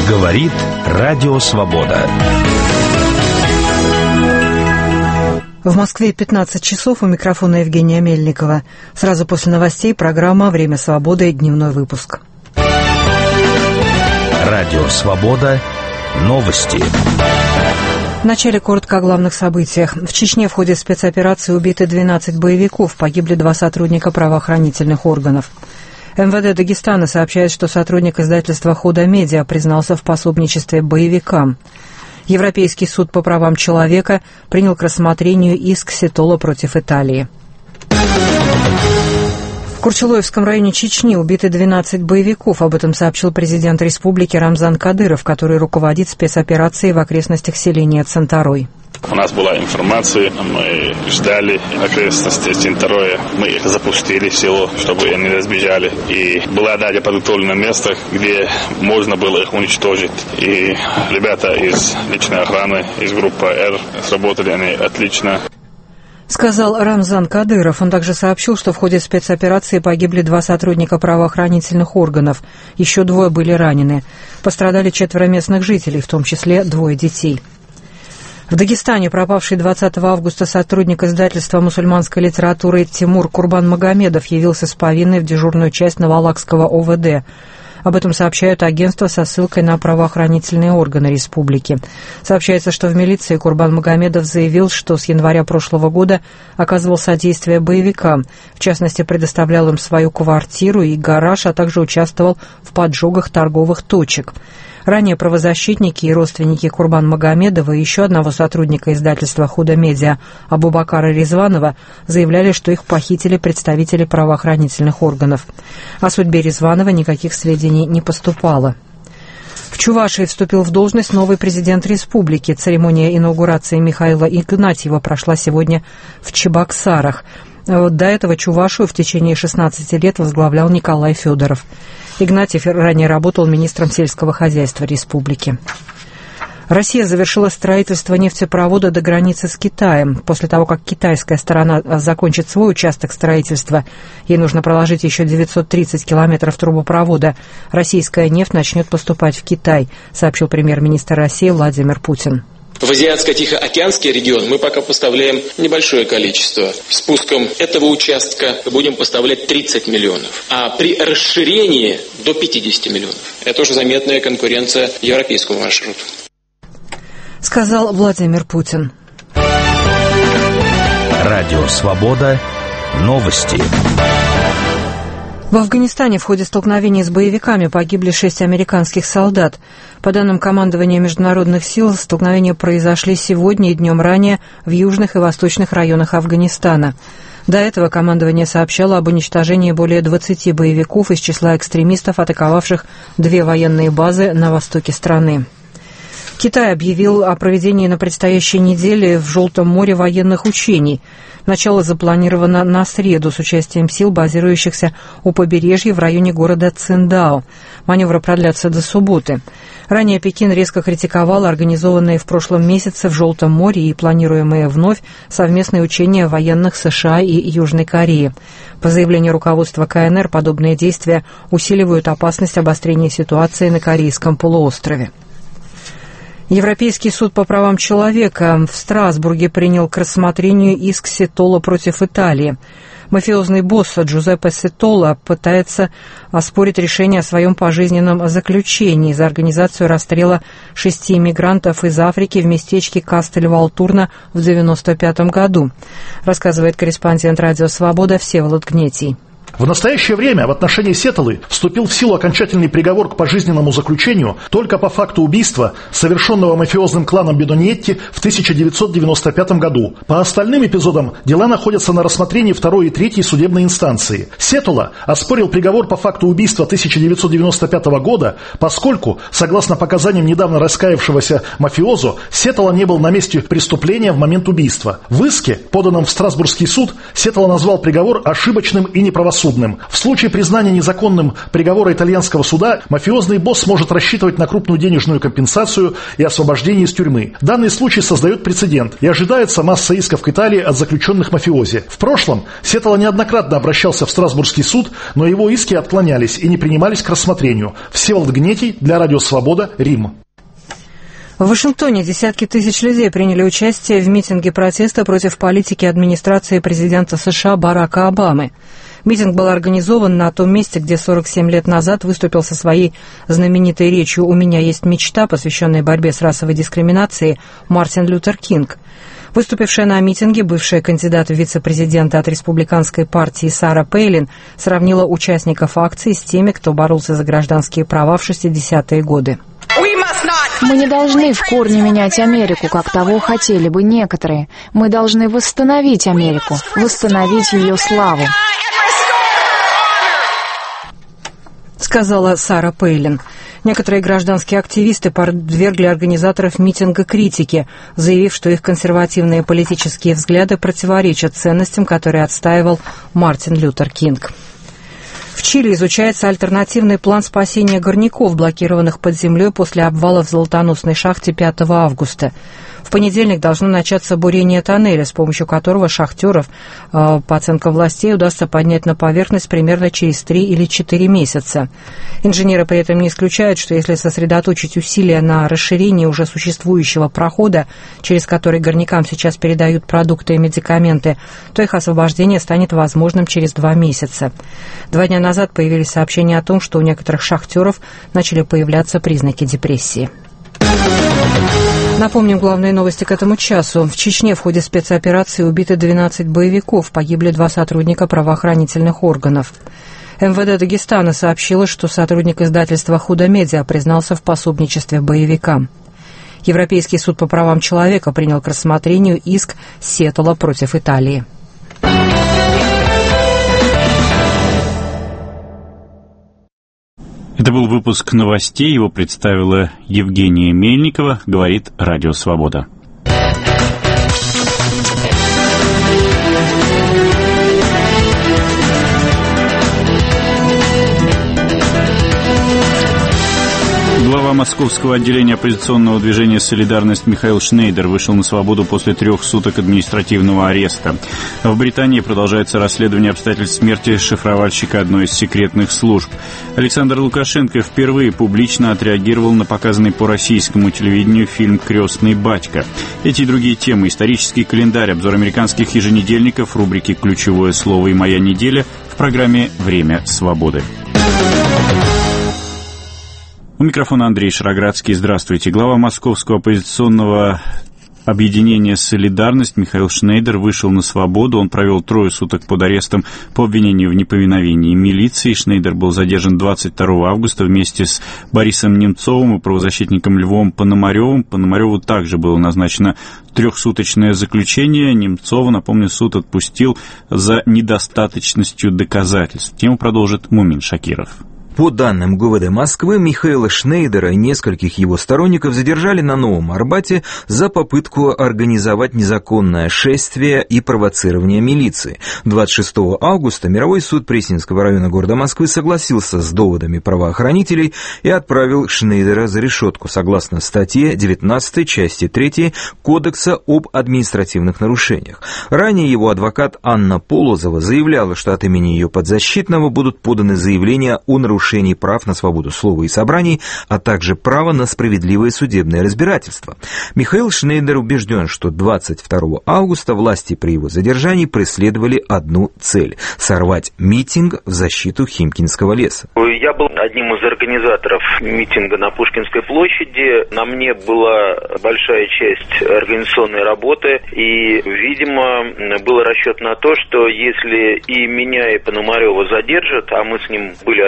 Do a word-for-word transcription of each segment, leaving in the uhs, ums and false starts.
Говорит Радио Свобода. В Москве пятнадцать часов, у микрофона Евгения Мельникова. Сразу после новостей программа «Время свободы», дневной выпуск. Радио Свобода. Новости. Вначале коротко о главных событиях. В Чечне в ходе спецоперации убиты двенадцать боевиков, погибли два сотрудника правоохранительных органов. эм вэ дэ Дагестана сообщает, что сотрудник издательства «Худо Медиа» признался в пособничестве боевикам. Европейский суд по правам человека принял к рассмотрению иск Сетола против Италии. В Курчулоевском районе Чечни убиты двенадцать боевиков. Об этом сообщил президент республики Рамзан Кадыров, который руководит спецоперацией в окрестностях селения Центарой. У нас была информация, мы ждали окрестности Центароя, мы их запустили в село, чтобы они разбежали. И было даже подготовлено место, где можно было их уничтожить. И ребята из личной охраны, из группы «Р» сработали они отлично. Сказал Рамзан Кадыров. Он также сообщил, что в ходе спецоперации погибли два сотрудника правоохранительных органов. Еще двое были ранены. Пострадали четверо местных жителей, в том числе двое детей. В Дагестане пропавший двадцатого августа сотрудник издательства мусульманской литературы Тимур Курбан-Магомедов явился с повинной в дежурную часть Новолакского о вэ дэ. Об этом сообщают агентства со ссылкой на правоохранительные органы республики. Сообщается, что в милиции Курбан-Магомедов заявил, что с января прошлого года оказывал содействие боевикам. В частности, предоставлял им свою квартиру и гараж, а также участвовал в поджогах торговых точек. Ранее правозащитники и родственники Курбан-Магомедова и еще одного сотрудника издательства «Худо Медиа» Абубакара Резванова заявляли, что их похитили представители правоохранительных органов. О судьбе Резванова никаких сведений не поступало. В Чувашии вступил в должность новый президент республики. Церемония инаугурации Михаила Игнатьева прошла сегодня в Чебоксарах. Вот до этого Чувашию в течение шестнадцати лет возглавлял Николай Федоров. Игнатьев ранее работал министром сельского хозяйства республики. Россия завершила строительство нефтепровода до границы с Китаем. После того, как китайская сторона закончит свой участок строительства, ей нужно проложить еще девятьсот тридцать километров трубопровода. Российская нефть начнет поступать в Китай, сообщил премьер-министр России Владимир Путин. В Азиатско-Тихоокеанский регион мы пока поставляем небольшое количество. Спуском этого участка будем поставлять тридцать миллионов. А при расширении до пятидесяти миллионов. Это уже заметная конкуренция европейскому маршруту. Сказал Владимир Путин. Радио Свобода. Новости. В Афганистане в ходе столкновений с боевиками погибли шесть американских солдат. По данным командования международных сил, столкновения произошли сегодня и днем ранее в южных и восточных районах Афганистана. До этого командование сообщало об уничтожении более двадцати боевиков из числа экстремистов, атаковавших две военные базы на востоке страны. Китай объявил о проведении на предстоящей неделе в Желтом море военных учений. Начало запланировано на среду с участием сил, базирующихся у побережья в районе города Циндао. Маневры продлятся до субботы. Ранее Пекин резко критиковал организованные в прошлом месяце в Желтом море и планируемые вновь совместные учения военных США и Южной Кореи. По заявлению руководства ка эн эр, подобные действия усиливают опасность обострения ситуации на Корейском полуострове. Европейский суд по правам человека в Страсбурге принял к рассмотрению иск Сетола против Италии. Мафиозный босс Джузеппе Сетола пытается оспорить решение о своем пожизненном заключении за организацию расстрела шести иммигрантов из Африки в местечке Кастель-Валтурна в девяносто пятом году, рассказывает корреспондент «Радио Свобода» Всеволод Гнетий. В настоящее время в отношении Сетолы вступил в силу окончательный приговор к пожизненному заключению только по факту убийства, совершенного мафиозным кланом Бедоньетти в тысяча девятьсот девяносто пятом году. По остальным эпизодам дела находятся на рассмотрении второй и третьей судебной инстанции. Сетола оспорил приговор по факту убийства тысяча девятьсот девяносто пятого года, поскольку, согласно показаниям недавно раскаявшегося мафиозо, Сетола не был на месте преступления в момент убийства. В иске, поданном в Страсбургский суд, Сетола назвал приговор ошибочным и неправосудным. подсудным. В случае признания незаконным приговора итальянского суда, мафиозный босс может рассчитывать на крупную денежную компенсацию и освобождение из тюрьмы. Данный случай создает прецедент, и ожидается масса исков к Италии от заключенных мафиози. В прошлом Сетало неоднократно обращался в Страсбургский суд, но его иски отклонялись и не принимались к рассмотрению. Всеволод Гнетий для Радио Свобода, Рим. В Вашингтоне десятки тысяч людей приняли участие в митинге протеста против политики администрации президента США Барака Обамы. Митинг был организован на том месте, где сорок семь лет назад выступил со своей знаменитой речью «У меня есть мечта», посвященной борьбе с расовой дискриминацией, Мартин Лютер Кинг. Выступившая на митинге бывшая кандидат в вице-президенты от республиканской партии Сара Пейлин сравнила участников акции с теми, кто боролся за гражданские права в шестидесятые годы. Мы не должны в корне менять Америку, как того хотели бы некоторые. Мы должны восстановить Америку, восстановить ее славу, сказала Сара Пейлин. Некоторые гражданские активисты подвергли организаторов митинга критике, заявив, что их консервативные политические взгляды противоречат ценностям, которые отстаивал Мартин Лютер Кинг. В Чили изучается альтернативный план спасения горняков, блокированных под землей после обвала в золотоносной шахте пятого августа. В понедельник должно начаться бурение тоннеля, с помощью которого шахтеров, по оценкам властей, удастся поднять на поверхность примерно через три или четыре месяца. Инженеры при этом не исключают, что если сосредоточить усилия на расширении уже существующего прохода, через который горнякам сейчас передают продукты и медикаменты, то их освобождение станет возможным через два месяца. Два дня назад появились сообщения о том, что у некоторых шахтеров начали появляться признаки депрессии. Напомним главные новости к этому часу. В Чечне в ходе спецоперации убиты двенадцать боевиков, погибли два сотрудника правоохранительных органов. эм вэ дэ Дагестана сообщило, что сотрудник издательства «Худо-медиа» признался в пособничестве боевикам. Европейский суд по правам человека принял к рассмотрению иск Сетало против Италии. Это был выпуск новостей, его представила Евгения Мельникова, говорит Радио Свобода. Глава московского отделения оппозиционного движения «Солидарность» Михаил Шнейдер вышел на свободу после трех суток административного ареста. В Британии продолжается расследование обстоятельств смерти шифровальщика одной из секретных служб. Александр Лукашенко впервые публично отреагировал на показанный по российскому телевидению фильм «Крестный батька». Эти и другие темы, исторический календарь, обзор американских еженедельников, рубрики «Ключевое слово» и «Моя неделя» в программе «Время свободы». У микрофона Андрей Шароградский. Здравствуйте. Глава московского оппозиционного объединения «Солидарность» Михаил Шнейдер вышел на свободу. Он провел трое суток под арестом по обвинению в неповиновении милиции. Шнейдер был задержан двадцать второго августа вместе с Борисом Немцовым и правозащитником Львом Пономаревым. Пономареву также было назначено трехсуточное заключение. Немцова, напомню, суд отпустил за недостаточностью доказательств. Тему продолжит Мумин Шакиров. По данным гэ вэ дэ Москвы, Михаила Шнейдера и нескольких его сторонников задержали на Новом Арбате за попытку организовать незаконное шествие и провоцирование милиции. двадцать шестого августа мировой суд Пресненского района города Москвы согласился с доводами правоохранителей и отправил Шнейдера за решетку согласно статье девятнадцатой части третьей Кодекса об административных нарушениях. Ранее его адвокат Анна Полозова заявляла, что от имени ее подзащитного будут поданы заявления о нарушении прав на свободу слова и собраний, а также право на справедливое судебное разбирательство. Михаил Шнейдер убежден, что двадцать второго августа власти при его задержании преследовали одну цель – сорвать митинг в защиту Химкинского леса. Я был одним из организаторов митинга на Пушкинской площади. На мне была большая часть организационной работы, и, видимо, был расчет на то, что если и меня, и Пономарева задержат, а мы с ним были организаторами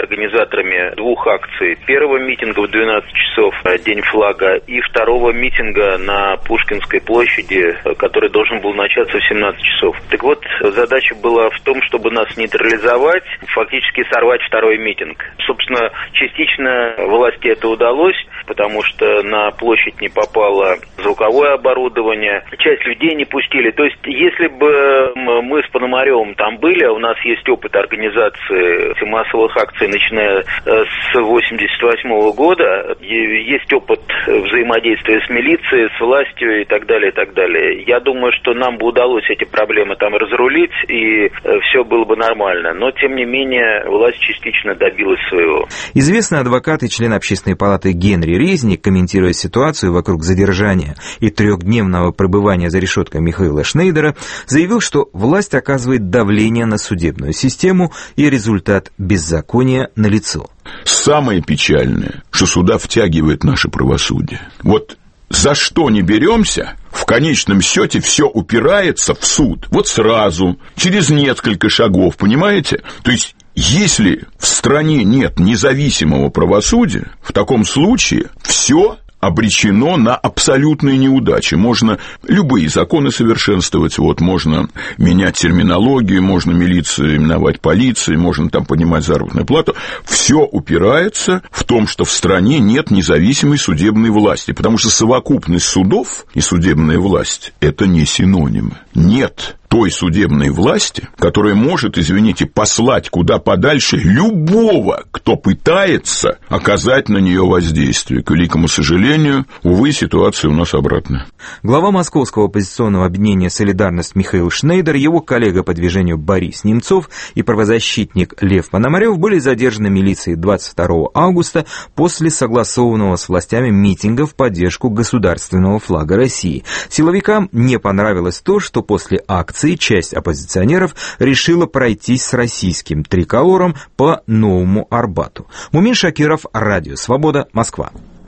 организаторами двух акций. Первого митинга в двенадцать часов, День флага, и второго митинга на Пушкинской площади, который должен был начаться в семнадцать часов. Так вот, задача была в том, чтобы нас нейтрализовать, фактически сорвать второй митинг. Собственно, частично власти это удалось, потому что на площадь не попало звуковое оборудование, часть людей не пустили. То есть, если бы мы с Пономаревым там были, у нас есть опыт организации массовых акций, начиная с восемьдесят восьмого года, есть опыт взаимодействия с милицией, с властью и так далее, и так далее. Я думаю, что нам бы удалось эти проблемы там разрулить, и все было бы нормально. Но, тем не менее, власть частично добилась своего. Известный адвокат и член Общественной палаты Генри Резник, комментируя ситуацию вокруг задержания и трехдневного пребывания за решеткой Михаила Шнейдера, заявил, что власть оказывает давление на судебную систему, и результат беззакония налицо. Самое печальное, что сюда втягивает наше правосудие. Вот за что не беремся, в конечном счете все упирается в суд. Вот сразу, через несколько шагов, понимаете? То есть, если в стране нет независимого правосудия, в таком случае все обречено на абсолютные неудачи. Можно любые законы совершенствовать, вот, можно менять терминологию, можно милицию именовать полицией, можно там поднимать заработную плату. Все упирается в том, что в стране нет независимой судебной власти, потому что совокупность судов и судебная власть – это не синонимы. Нет той судебной власти, которая может, извините, послать куда подальше любого, кто пытается оказать на нее воздействие. К великому сожалению, увы, ситуация у нас обратная. Глава московского оппозиционного объединения «Солидарность» Михаил Шнейдер, его коллега по движению Борис Немцов и правозащитник Лев Пономарев были задержаны милицией двадцать второго августа после согласованного с властями митинга в поддержку государственного флага России. Силовикам не понравилось то, что после акции часть оппозиционеров решила пройтись с российским триколором по Новому Арбату. Мумин Шакиров, Радио Свобода, Москва.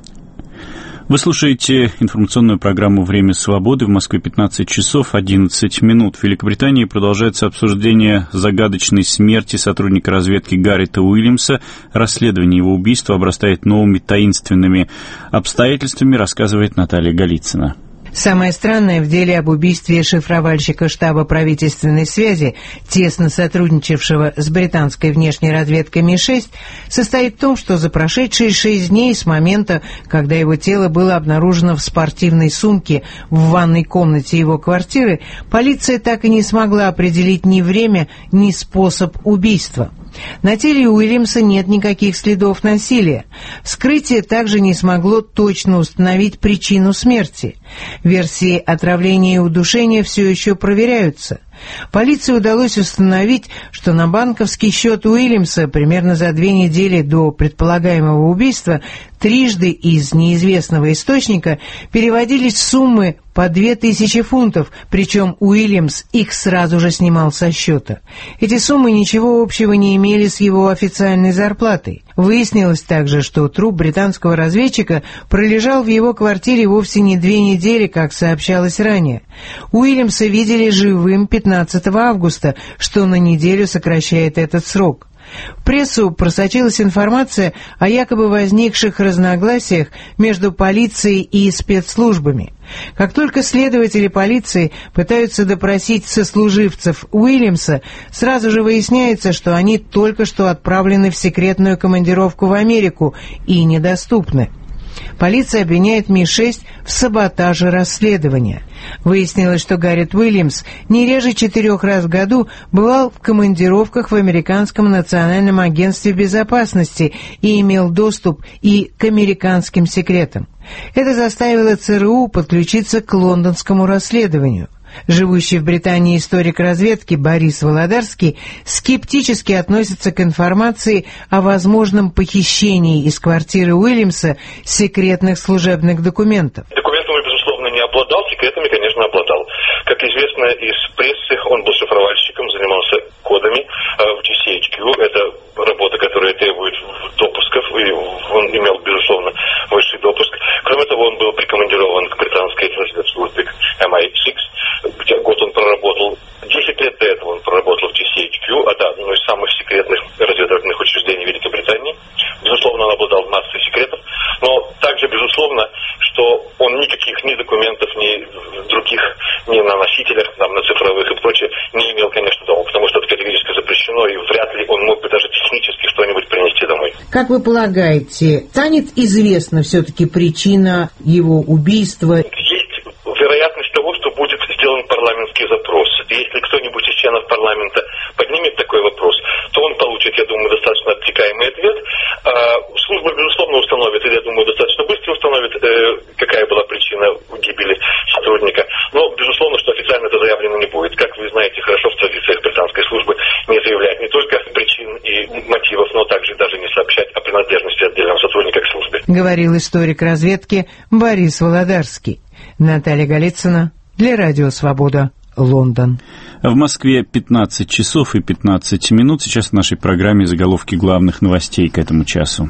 Вы слушаете информационную программу «Время свободы». В Москве пятнадцать часов одиннадцать минут. В Великобритании продолжается обсуждение загадочной смерти сотрудника разведки Гаррета Уильямса. Расследование его убийства обрастает новыми таинственными обстоятельствами, рассказывает Наталья Голицына. Самое странное в деле об убийстве шифровальщика штаба правительственной связи, тесно сотрудничавшего с британской внешней разведкой Ми шесть, состоит в том, что за прошедшие шесть дней с момента, когда его тело было обнаружено в спортивной сумке в ванной комнате его квартиры, полиция так и не смогла определить ни время, ни способ убийства. На теле Уильямса нет никаких следов насилия. Вскрытие также не смогло точно установить причину смерти. Версии отравления и удушения все еще проверяются. Полиции удалось установить, что на банковский счет Уильямса примерно за две недели до предполагаемого убийства трижды из неизвестного источника переводились суммы по две тысячи фунтов, причем Уильямс их сразу же снимал со счета. Эти суммы ничего общего не имели с его официальной зарплатой. Выяснилось также, что труп британского разведчика пролежал в его квартире вовсе не две недели, как сообщалось ранее. Уильямса видели живым пятнадцатого августа, что на неделю сокращает этот срок. В прессу просочилась информация о якобы возникших разногласиях между полицией и спецслужбами. Как только следователи полиции пытаются допросить сослуживцев Уильямса, сразу же выясняется, что они только что отправлены в секретную командировку в Америку и недоступны. Полиция обвиняет Ми шесть в саботаже расследования. Выяснилось, что Гаррет Уильямс не реже четырех раз в году бывал в командировках в Американском национальном агентстве безопасности и имел доступ и к американским секретам. Это заставило ЦРУ подключиться к лондонскому расследованию. Живущий в Британии историк разведки Борис Володарский скептически относится к информации о возможном похищении из квартиры Уильямса секретных служебных документов. Документами, безусловно, не обладал, секретами, конечно, обладал. Как известно из прессы, он был шифровальщиком, занимался кодами в джи си эйч кью. Это работа, которая требует допусков, и он имел, безусловно, высший допуск. Кроме того, он был прикомандирован к британской разведслужбе эм ай шесть, где год он проработал. Десять лет до этого он проработал в джи си эйч кью, это одно из самых секретных разведывательных учреждений Великобритании. обладал массой секретов, но также, безусловно, что он никаких ни документов, ни других, ни на носителях, там, на цифровых и прочее, не имел, конечно, дома, потому что это категорически запрещено, и вряд ли он мог бы даже технически что-нибудь принести домой. Как вы полагаете, станет известна все-таки причина его убийства? Есть вероятность того, что будет сделан парламентский запрос. Если кто-нибудь из членов парламента поднимет такой вопрос, то он получит, я думаю, достаточно обтекаемый ответ. Служба, безусловно, установит, или, я думаю, достаточно быстро установит, какая была причина гибели сотрудника. Но, безусловно, что официально это заявлено не будет. Как вы знаете хорошо, в традициях британской службы не заявлять не только причин и мотивов, но также даже не сообщать о принадлежности отдельного сотрудника к службе. Говорил историк разведки Борис Володарский. Наталья Голицына для Радио Свобода, Лондон. В Москве пятнадцать часов и пятнадцать минут. Сейчас в нашей программе заголовки главных новостей к этому часу.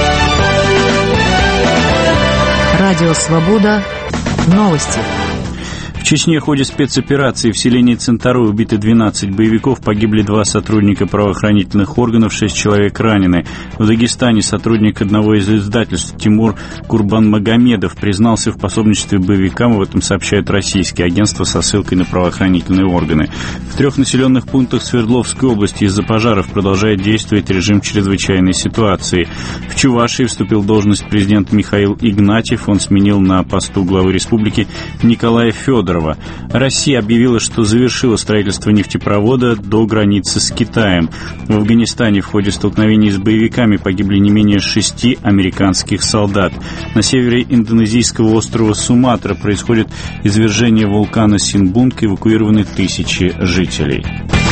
Радио Свобода. Новости. В Чечне в ходе спецоперации в селении Центарой убиты двенадцать боевиков, погибли два сотрудника правоохранительных органов, шесть человек ранены. В Дагестане сотрудник одного из издательств Тимур Курбанмагомедов признался в пособничестве боевикам, об этом сообщают российские агентства со ссылкой на правоохранительные органы. В трех населенных пунктах Свердловской области из-за пожаров продолжает действовать режим чрезвычайной ситуации. В Чувашии вступил в должность президент Михаил Игнатьев, он сменил на посту главы республики Николая Федорова. Россия объявила, что завершила строительство нефтепровода до границы с Китаем. В Афганистане в ходе столкновений с боевиками погибли не менее шести американских солдат. На севере индонезийского острова Суматра происходит извержение вулкана Синбунг, эвакуированы тысячи жителей.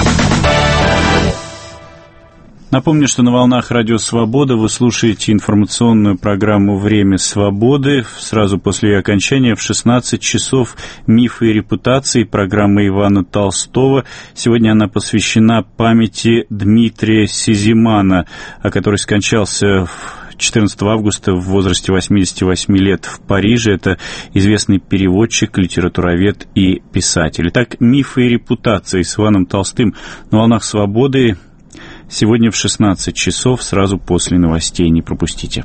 Напомню, что на волнах Радио Свобода вы слушаете информационную программу «Время свободы». Сразу после ее окончания в шестнадцать часов «Мифы и репутации» программа Ивана Толстого. Сегодня она посвящена памяти Дмитрия Сизимана, который скончался четырнадцатого августа в возрасте восьмидесяти восьми лет в Париже. Это известный переводчик, литературовед и писатель. Итак, «Мифы и репутации» с Иваном Толстым на волнах Свободы. Сегодня в шестнадцать часов, сразу после новостей. Не пропустите.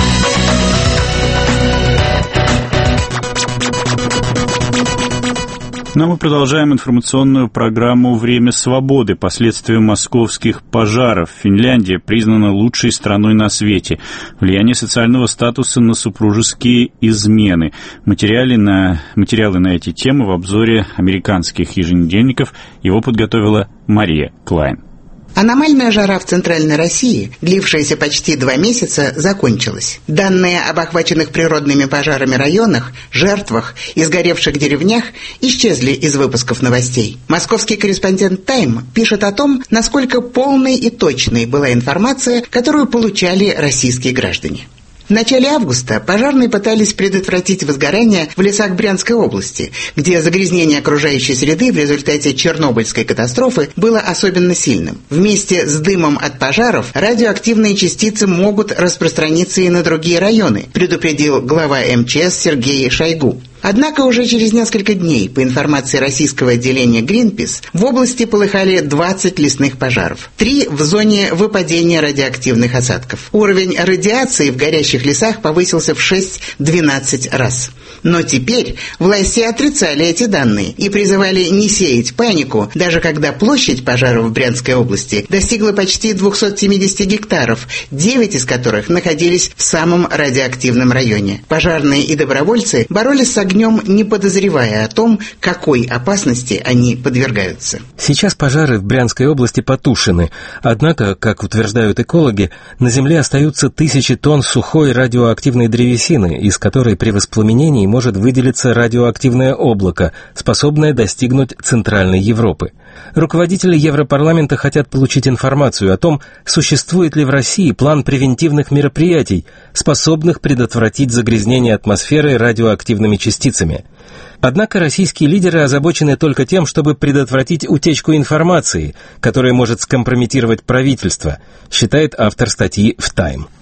Но мы продолжаем информационную программу «Время свободы». Последствия московских пожаров. Финляндия признана лучшей страной на свете. Влияние социального статуса на супружеские измены. Материалы на, материалы на эти темы в обзоре американских еженедельников. Его подготовила Мария Клайн. Аномальная жара в Центральной России, длившаяся почти два месяца, закончилась. Данные об охваченных природными пожарами районах, жертвах и сгоревших деревнях исчезли из выпусков новостей. Московский корреспондент «Тайм» пишет о том, насколько полной и точной была информация, которую получали российские граждане. В начале августа пожарные пытались предотвратить возгорание в лесах Брянской области, где загрязнение окружающей среды в результате Чернобыльской катастрофы было особенно сильным. Вместе с дымом от пожаров радиоактивные частицы могут распространиться и на другие районы, предупредил глава эм че эс Сергей Шойгу. Однако уже через несколько дней, по информации российского отделения Greenpeace, в области полыхали двадцать лесных пожаров. Три в зоне выпадения радиоактивных осадков. Уровень радиации в горящих лесах повысился в шесть-двенадцать раз. Но теперь власти отрицали эти данные и призывали не сеять панику, даже когда площадь пожаров в Брянской области достигла почти двухсот семидесяти гектаров, девять из которых находились в самом радиоактивном районе. Пожарные и добровольцы боролись с огнем, не подозревая о том, какой опасности они подвергаются. Сейчас пожары в Брянской области потушены, однако, как утверждают экологи, на земле остаются тысячи тонн сухой радиоактивной древесины, из которой при воспламенении может выделиться радиоактивное облако, способное достигнуть Центральной Европы. Руководители Европарламента хотят получить информацию о том, существует ли в России план превентивных мероприятий, способных предотвратить загрязнение атмосферы радиоактивными частицами. Однако российские лидеры озабочены только тем, чтобы предотвратить утечку информации, которая может скомпрометировать правительство, считает автор статьи в «Тайм».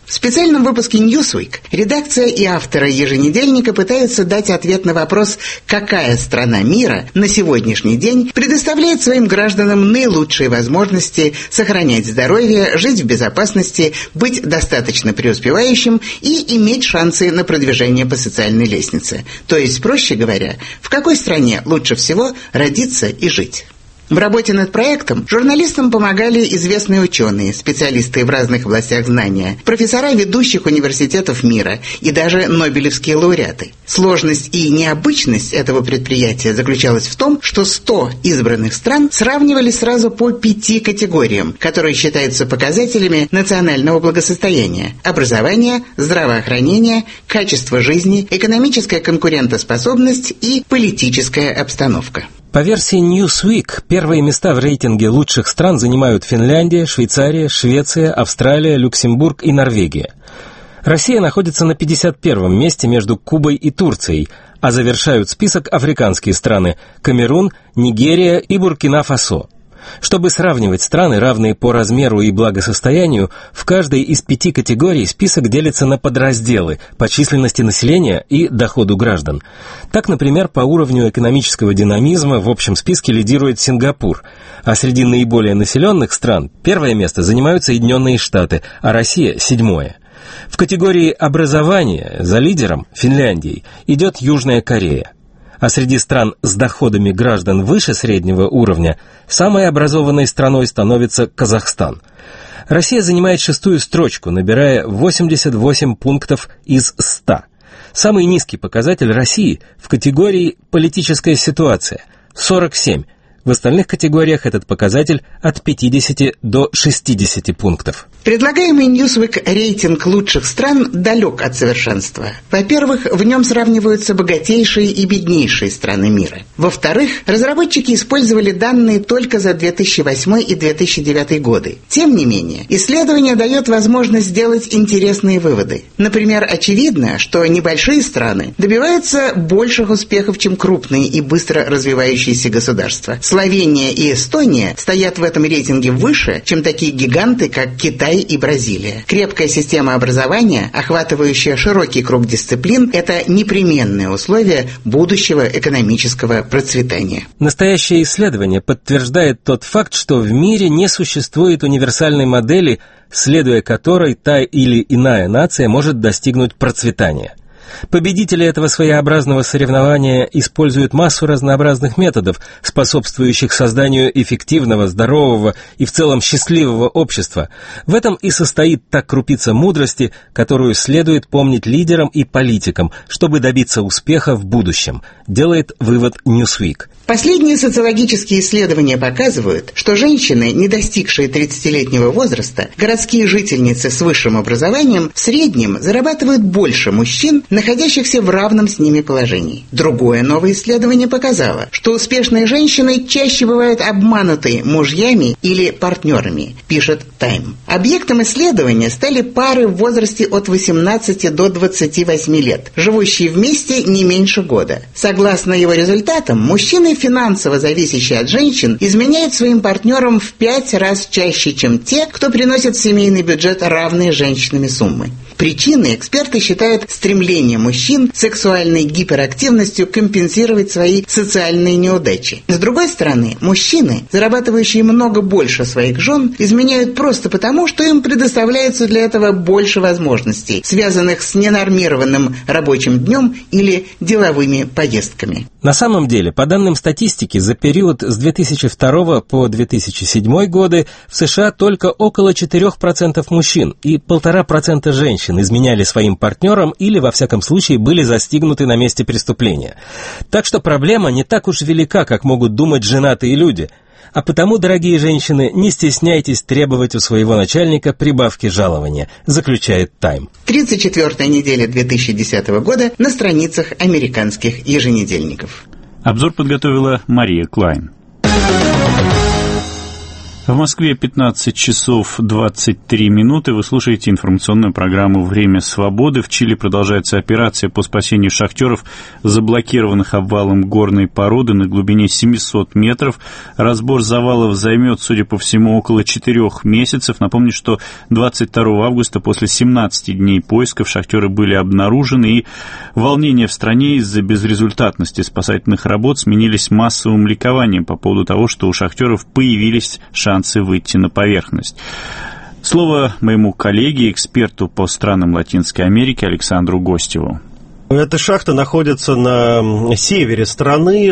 В специальном выпуске Newsweek редакция и авторы еженедельника пытаются дать ответ на вопрос, какая страна мира на сегодняшний день предоставляет своим гражданам наилучшие возможности сохранять здоровье, жить в безопасности, быть достаточно преуспевающим и иметь шансы на продвижение по социальной лестнице. То есть, проще говоря, в какой стране лучше всего родиться и жить. В работе над проектом журналистам помогали известные ученые, специалисты в разных областях знания, профессора ведущих университетов мира и даже нобелевские лауреаты. Сложность и необычность этого предприятия заключалась в том, что сто избранных стран сравнивали сразу по пяти категориям, которые считаются показателями национального благосостояния: образование, здравоохранение, качество жизни, экономическая конкурентоспособность и политическая обстановка. По версии Newsweek, первые места в рейтинге лучших стран занимают Финляндия, Швейцария, Швеция, Австралия, Люксембург и Норвегия. Россия находится на пятьдесят первом месте между Кубой и Турцией, а завершают список африканские страны – Камерун, Нигерия и Буркина-Фасо. Чтобы сравнивать страны, равные по размеру и благосостоянию, в каждой из пяти категорий список делится на подразделы по численности населения и доходу граждан. Так, например, по уровню экономического динамизма в общем списке лидирует Сингапур, а среди наиболее населенных стран первое место занимают Соединенные Штаты, а Россия – седьмое. В категории образования за лидером, Финляндией, идет Южная Корея. А среди стран с доходами граждан выше среднего уровня самой образованной страной становится Казахстан. Россия занимает шестую строчку, набирая восемьдесят восемь пунктов из ста. Самый низкий показатель России в категории «политическая ситуация» – сорок семь. В остальных категориях этот показатель от пятидесяти до шестидесяти пунктов. Предлагаемый Newsweek рейтинг лучших стран далек от совершенства. Во-первых, в нем сравниваются богатейшие и беднейшие страны мира. Во-вторых, разработчики использовали данные только за две тысячи восьмой и две тысячи девятый годы. Тем не менее, исследование дает возможность сделать интересные выводы. Например, очевидно, что небольшие страны добиваются больших успехов, чем крупные и быстро развивающиеся государства. Словения и Эстония стоят в этом рейтинге выше, чем такие гиганты, как Китай и Бразилия. Крепкая система образования, охватывающая широкий круг дисциплин, это непременное условие будущего экономического процветания. Настоящее исследование подтверждает тот факт, что в мире не существует универсальной модели, следуя которой та или иная нация может достигнуть процветания. Победители этого своеобразного соревнования используют массу разнообразных методов, способствующих созданию эффективного, здорового и в целом счастливого общества. В этом и состоит та крупица мудрости, которую следует помнить лидерам и политикам, чтобы добиться успеха в будущем, делает вывод Newsweek. Последние социологические исследования показывают, что женщины, не достигшие тридцатилетнего возраста, городские жительницы с высшим образованием, в среднем зарабатывают больше мужчин, находящихся в равном с ними положении. Другое новое исследование показало, что успешные женщины чаще бывают обмануты мужьями или партнерами, пишет Time. Объектом исследования стали пары в возрасте от восемнадцати до двадцати восьми лет, живущие вместе не меньше года. Согласно его результатам, мужчины, финансово зависящие от женщин, изменяют своим партнерам в пять раз чаще, чем те, кто приносит в семейный бюджет равные женщинами суммы. Причиной эксперты считают стремление мужчин сексуальной гиперактивностью компенсировать свои социальные неудачи. С другой стороны, мужчины, зарабатывающие много больше своих жен, изменяют просто потому, что им предоставляется для этого больше возможностей, связанных с ненормированным рабочим днем или деловыми поездками. На самом деле, по данным статистики, за период с две тысячи второго по две тысячи седьмой годы в США только около четырех процентов мужчин и полтора процента женщин изменяли своим партнерам или, во всяком случае, были застигнуты на месте преступления. Так что проблема не так уж велика, как могут думать женатые люди. А потому, дорогие женщины, не стесняйтесь требовать у своего начальника прибавки жалования, заключает Time. тридцать четвёртая неделя две тысячи десятого года на страницах американских еженедельников. Обзор подготовила Мария Клайн. В Москве пятнадцать часов двадцать три минуты. Вы слушаете информационную программу «Время свободы». В Чили продолжается операция по спасению шахтеров, заблокированных обвалом горной породы на глубине семьсот метров. Разбор завалов займет, судя по всему, около четырех месяцев. Напомню, что двадцать второго августа после семнадцати дней поисков шахтеры были обнаружены, и волнения в стране из-за безрезультатности спасательных работ сменились массовым ликованием по поводу того, что у шахтеров появились шансы выйти на поверхность. Слово моему коллеге, эксперту по странам Латинской Америки Александру Гостеву. Эта шахта находится на севере страны,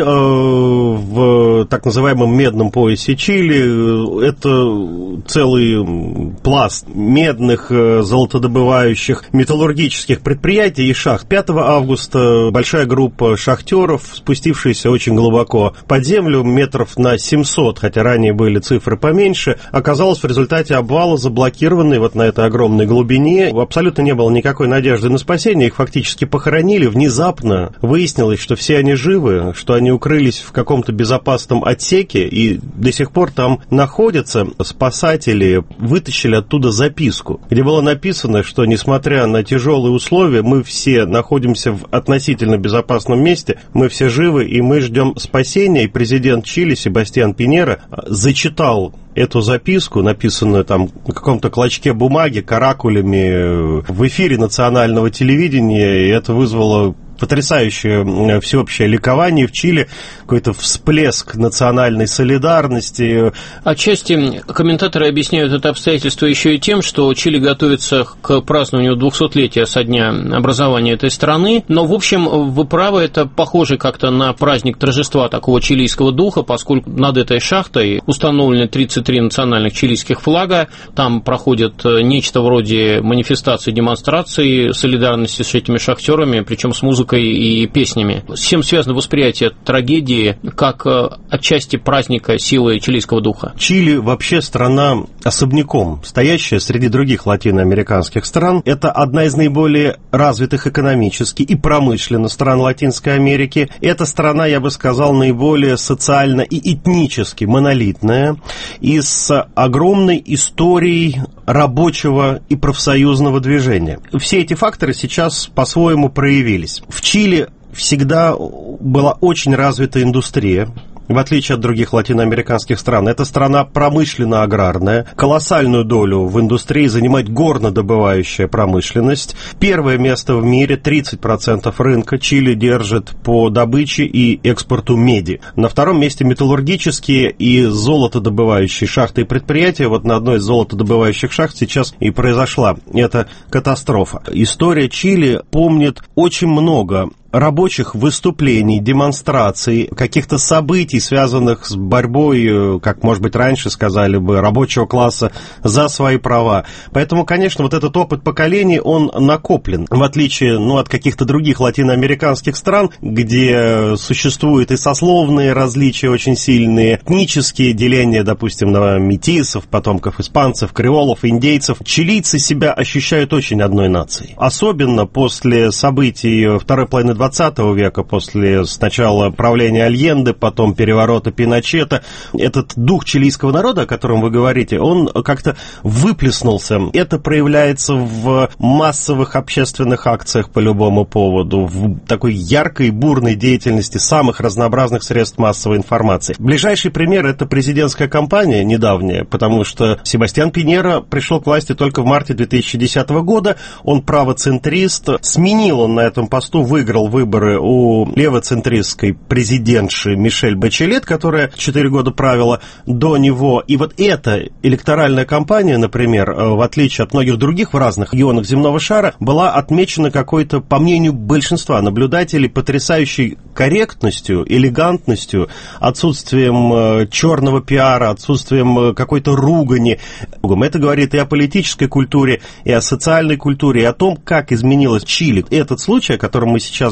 в так называемом медном поясе Чили. Это целый пласт медных, золотодобывающих, металлургических предприятий и шахт. пятого августа большая группа шахтеров, спустившаяся очень глубоко под землю, метров на семьсот, хотя ранее были цифры поменьше, оказалась в результате обвала заблокированной вот на этой огромной глубине. Абсолютно не было никакой надежды на спасение, их фактически похоронили. Внезапно выяснилось, что все они живы, что они укрылись в каком-то безопасном отсеке и до сих пор там находятся. Спасатели вытащили оттуда записку, где было написано, что, несмотря на тяжелые условия, мы все находимся в относительно безопасном месте, мы все живы и мы ждем спасения. И президент Чили Себастьян Пиньера зачитал эту записку, написанную там на каком-то клочке бумаги, каракулями, в эфире национального телевидения, и это вызвало потрясающее всеобщее ликование в Чили, какой-то всплеск национальной солидарности. Отчасти комментаторы объясняют это обстоятельство еще и тем, что Чили готовится к празднованию двухсотлетия со дня образования этой страны, но, в общем, вы правы, это похоже как-то на праздник торжества такого чилийского духа, поскольку над этой шахтой установлены тридцать три национальных чилийских флага, там проходит нечто вроде манифестации, демонстрации солидарности с этими шахтерами, причем с музыкой и песнями. С чем связано восприятие трагедии как отчасти праздника силы чилийского духа? Чили вообще страна особняком, стоящая среди других латиноамериканских стран. Это одна из наиболее развитых экономически и промышленно стран Латинской Америки. Эта страна, я бы сказал, наиболее социально и этнически монолитная и с огромной историей рабочего и профсоюзного движения. Все эти факторы сейчас по-своему проявились. В Чили всегда была очень развита индустрия. В отличие от других латиноамериканских стран, эта страна промышленно-аграрная. Колоссальную долю в индустрии занимает горнодобывающая промышленность. Первое место в мире, тридцать процентов рынка Чили держит по добыче и экспорту меди. На втором месте металлургические и золотодобывающие шахты и предприятия. Вот на одной из золотодобывающих шахт сейчас и произошла эта катастрофа. История Чили помнит очень много рабочих выступлений, демонстраций, каких-то событий, связанных с борьбой, как, может быть, раньше сказали бы, рабочего класса за свои права. Поэтому, конечно, вот этот опыт поколений, он накоплен. В отличие, ну, от каких-то других латиноамериканских стран, где существуют и сословные различия очень сильные, этнические деления, допустим, на метисов, потомков испанцев, креолов, индейцев, чилийцы себя ощущают очень одной нацией. Особенно после событий второй половины двадцатого века, после сначала правления Альенде, потом переворота Пиночета, этот дух чилийского народа, о котором вы говорите, он как-то выплеснулся. Это проявляется в массовых общественных акциях по любому поводу, в такой яркой, бурной деятельности самых разнообразных средств массовой информации. Ближайший пример — это президентская кампания недавняя, потому что Себастьян Пиньера пришел к власти только в марте две тысячи десятого года, он правоцентрист, сменил он на этом посту, выиграл выборы у левоцентристской президентши Мишель Бачелет, которая четыре года правила до него. И вот эта электоральная кампания, например, в отличие от многих других в разных регионах земного шара, была отмечена какой-то, по мнению большинства наблюдателей, потрясающей корректностью, элегантностью, отсутствием черного пиара, отсутствием какой-то ругани. Это говорит и о политической культуре, и о социальной культуре, и о том, как изменилась Чили. Этот случай, о котором мы сейчас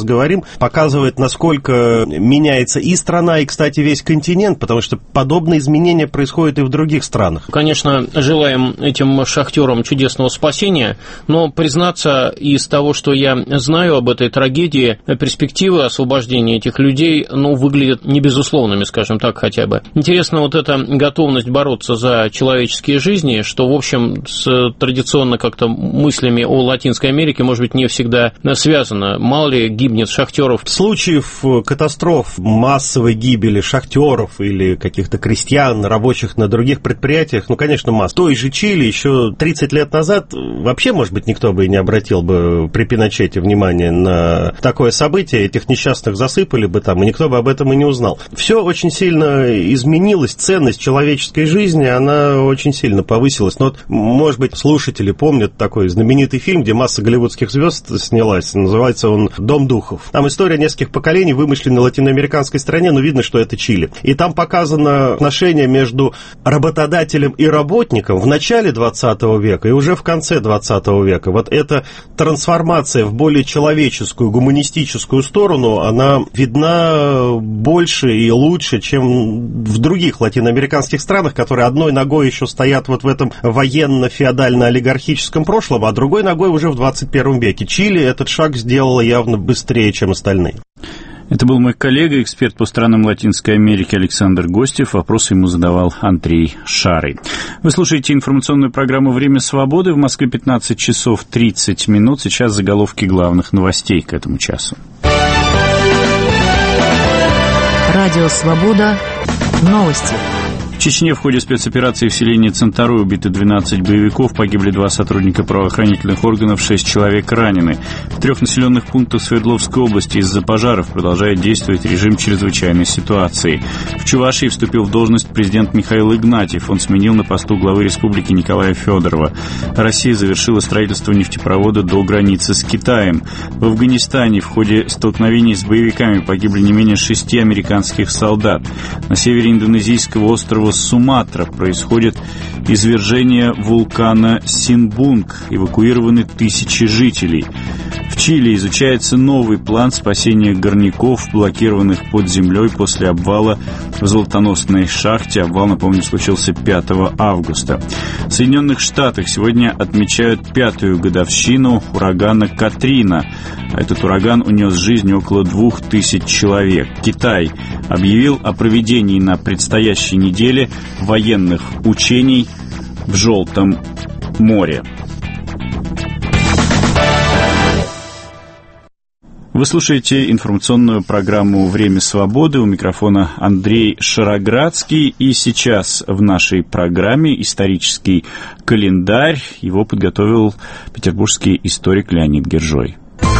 говорим, показывает, насколько меняется и страна, и, кстати, весь континент, потому что подобные изменения происходят и в других странах. Конечно, желаем этим шахтерам чудесного спасения, но, признаться, из того, что я знаю об этой трагедии, перспективы освобождения этих людей, ну, выглядят не безусловными, скажем так, хотя бы. Интересно вот эта готовность бороться за человеческие жизни, что, в общем, с традиционно как-то мыслями о Латинской Америке, может быть, не всегда связано. Мало ли гибнет шахтеров. Случаев катастроф, массовой гибели шахтеров или каких-то крестьян, рабочих на других предприятиях, ну, конечно, масса. В той же Чили еще тридцать лет назад вообще, может быть, никто бы и не обратил бы при Пиночете внимание на такое событие, этих несчастных засыпали бы там, и никто бы об этом и не узнал. Все очень сильно изменилось, ценность человеческой жизни, она очень сильно повысилась. Но вот, может быть, слушатели помнят такой знаменитый фильм, где масса голливудских звезд снялась, называется он «Дом духов». Там история нескольких поколений, вымышленной латиноамериканской стране, но видно, что это Чили. И там показано отношение между работодателем и работником в начале двадцатого века и уже в конце двадцатого века. Вот эта трансформация в более человеческую, гуманистическую сторону, она видна больше и лучше, чем в других латиноамериканских странах, которые одной ногой еще стоят вот в этом военно-феодально-олигархическом прошлом, а другой ногой уже в двадцать первом веке. Чили этот шаг сделала явно быстрее, чем остальные. Это был мой коллега, эксперт по странам Латинской Америки Александр Гостев. Вопросы ему задавал Андрей Шарый. Вы слушаете информационную программу «Время свободы». В Москве пятнадцать часов тридцать минут. Сейчас заголовки главных новостей к этому часу. Радио «Свобода». Новости. В Чечне в ходе спецоперации в селении Центарой убиты двенадцать боевиков, погибли два сотрудника правоохранительных органов, шесть человек ранены. В трех населенных пунктах Свердловской области из-за пожаров продолжает действовать режим чрезвычайной ситуации. В Чувашии вступил в должность президент Михаил Игнатьев. Он сменил на посту главы республики Николая Федорова. Россия завершила строительство нефтепровода до границы с Китаем. В Афганистане в ходе столкновений с боевиками погибли не менее шести американских солдат. На севере индонезийского острова Суматра происходит извержение вулкана Синбунг. Эвакуированы тысячи жителей. В Чили изучается новый план спасения горняков, блокированных под землей после обвала в золотоносной шахте. Обвал, напомню, случился пятого августа. В Соединенных Штатах сегодня отмечают пятую годовщину урагана Катрина. Этот ураган унес жизнь около двух тысяч человек. Китай объявил о проведении на предстоящей неделе военных учений в Желтом море. Вы слушаете информационную программу «Время свободы». У микрофона Андрей Шароградский. И сейчас в нашей программе исторический календарь. Его подготовил петербургский историк Леонид Гержой.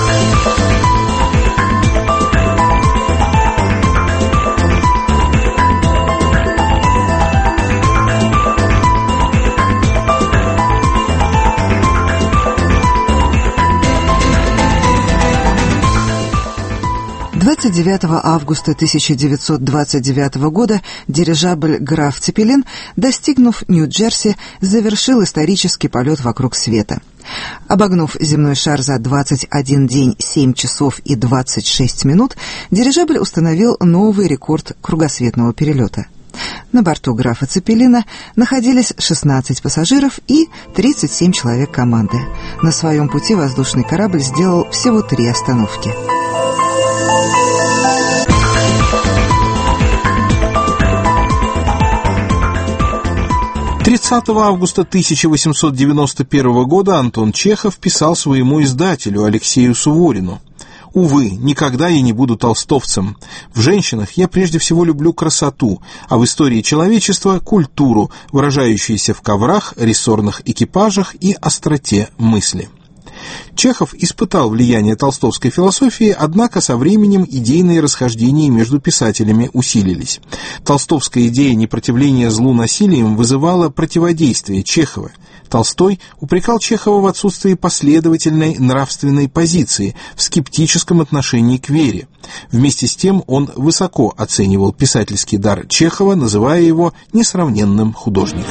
двадцать девятого августа тысяча девятьсот двадцать девятого года дирижабль «Граф Цеппелин», достигнув Нью-Джерси, завершил исторический полет вокруг света. Обогнув земной шар за двадцать один день, семь часов и двадцать шесть минут, дирижабль установил новый рекорд кругосветного перелета. На борту «Графа Цеппелина» находились шестнадцать пассажиров и тридцать семь человек команды. На своем пути воздушный корабль сделал всего три остановки. тридцатого августа тысяча восемьсот девяносто первого года Антон Чехов писал своему издателю Алексею Суворину: «Увы, никогда я не буду толстовцем. В женщинах я прежде всего люблю красоту, а в истории человечества – культуру, выражающуюся в коврах, рессорных экипажах и остроте мысли». Чехов испытал влияние толстовской философии, однако со временем идейные расхождения между писателями усилились. Толстовская идея непротивления злу насилием вызывала противодействие Чехова. Толстой упрекал Чехова в отсутствии последовательной нравственной позиции, в скептическом отношении к вере. Вместе с тем он высоко оценивал писательский дар Чехова, называя его несравненным художником.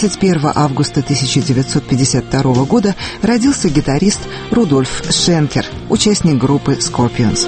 двадцать первого августа тысяча девятьсот пятьдесят второго года родился гитарист Рудольф Шенкер, участник группы Scorpions.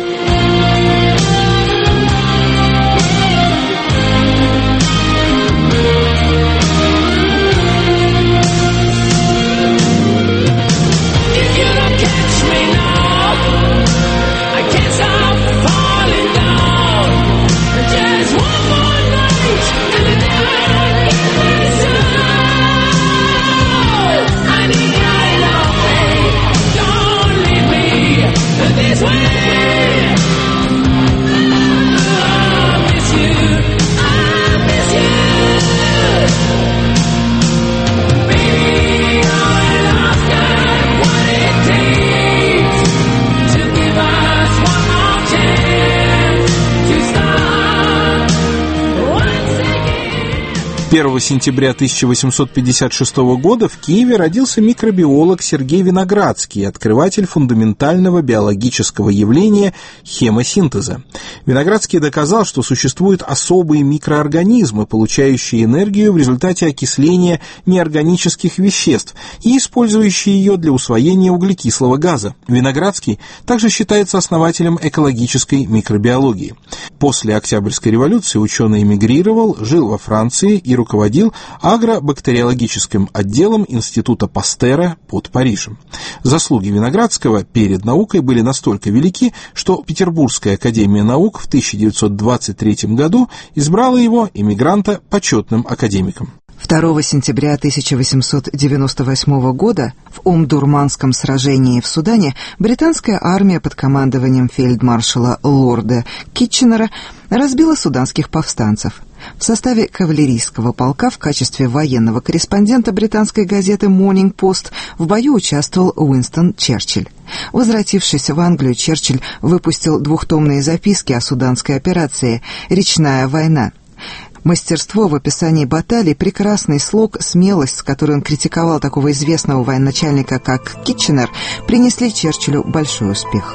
первого сентября тысяча восемьсот пятьдесят шестого года в Киеве родился микробиолог Сергей Виноградский, открыватель фундаментального биологического явления хемосинтеза. Виноградский доказал, что существуют особые микроорганизмы, получающие энергию в результате окисления неорганических веществ и использующие ее для усвоения углекислого газа. Виноградский также считается основателем экологической микробиологии. После Октябрьской революции ученый эмигрировал, жил во Франции и руководил агробактериологическим отделом Института Пастера под Парижем. Заслуги Виноградского перед наукой были настолько велики, что Петербургская академия наук в тысяча девятьсот двадцать третьем году избрала его, эмигранта, почетным академиком. второго сентября тысяча восемьсот девяносто восьмого года в Ом-Дурманском сражении в Судане британская армия под командованием фельдмаршала лорда Китченера разбила суданских повстанцев. В составе кавалерийского полка в качестве военного корреспондента британской газеты Morning Post в бою участвовал Уинстон Черчилль. Возвратившись в Англию, Черчилль выпустил двухтомные записки о суданской операции «Речная война». Мастерство в описании баталий, прекрасный слог, смелость, с которой он критиковал такого известного военачальника, как Китченер, принесли Черчиллю большой успех.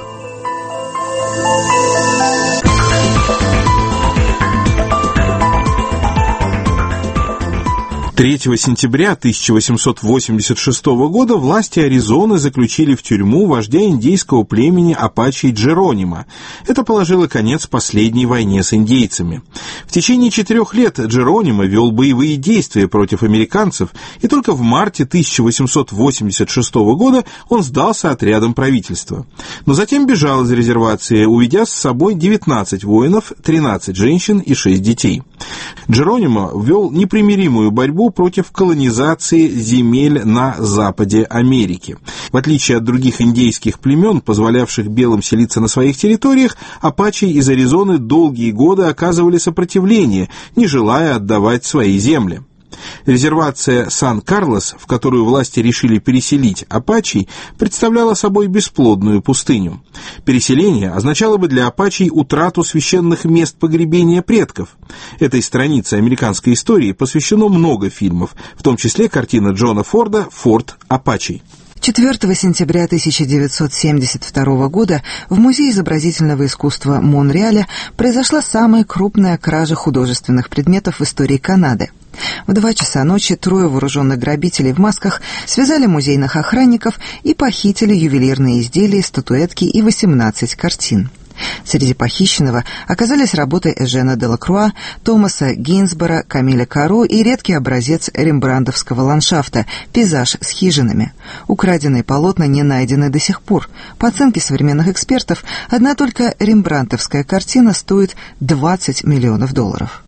третьего сентября тысяча восемьсот восемьдесят шестого года власти Аризоны заключили в тюрьму вождя индейского племени апачей Джеронима. Это положило конец последней войне с индейцами. В течение четырех лет Джеронима вел боевые действия против американцев, и только в марте тысяча восемьсот восемьдесят шестого года он сдался отрядам правительства. Но затем бежал из резервации, уведя с собой девятнадцать воинов, тринадцать женщин и шесть детей. Джеронима вел непримиримую борьбу против колонизации земель на западе Америки. В отличие от других индейских племен, позволявших белым селиться на своих территориях, апачи из Аризоны долгие годы оказывали сопротивление, не желая отдавать свои земли. Резервация Сан-Карлос, в которую власти решили переселить апачей, представляла собой бесплодную пустыню. Переселение означало бы для апачей утрату священных мест погребения предков. Этой странице американской истории посвящено много фильмов, в том числе картина Джона Форда «Форт Апачей». четвёртого сентября тысяча девятьсот семьдесят второго года в Музее изобразительного искусства Монреаля произошла самая крупная кража художественных предметов в истории Канады. В два часа ночи трое вооруженных грабителей в масках связали музейных охранников и похитили ювелирные изделия, статуэтки и восемнадцать картин. Среди похищенного оказались работы Эжена Делакруа, Томаса Гинзбора, Камиля Каро и редкий образец рембрандтовского ландшафта «Пейзаж с хижинами». Украденные полотна не найдены до сих пор. По оценке современных экспертов, одна только рембрандтовская картина стоит двадцать миллионов долларов.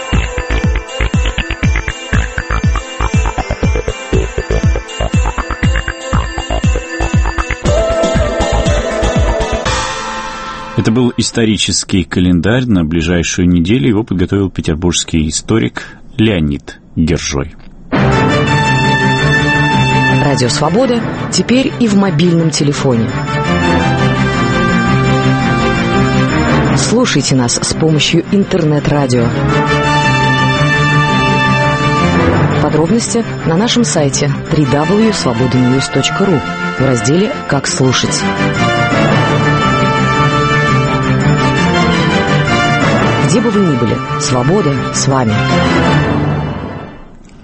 Это был исторический календарь на ближайшую неделю. Его подготовил петербургский историк Леонид Гержой. Радио «Свобода» теперь и в мобильном телефоне. Слушайте нас с помощью интернет-радио. Подробности на нашем сайте дабл ю дабл ю дабл ю точка свобода ньюс точка ру в разделе «Как слушать». Где бы вы ни были, свобода с вами.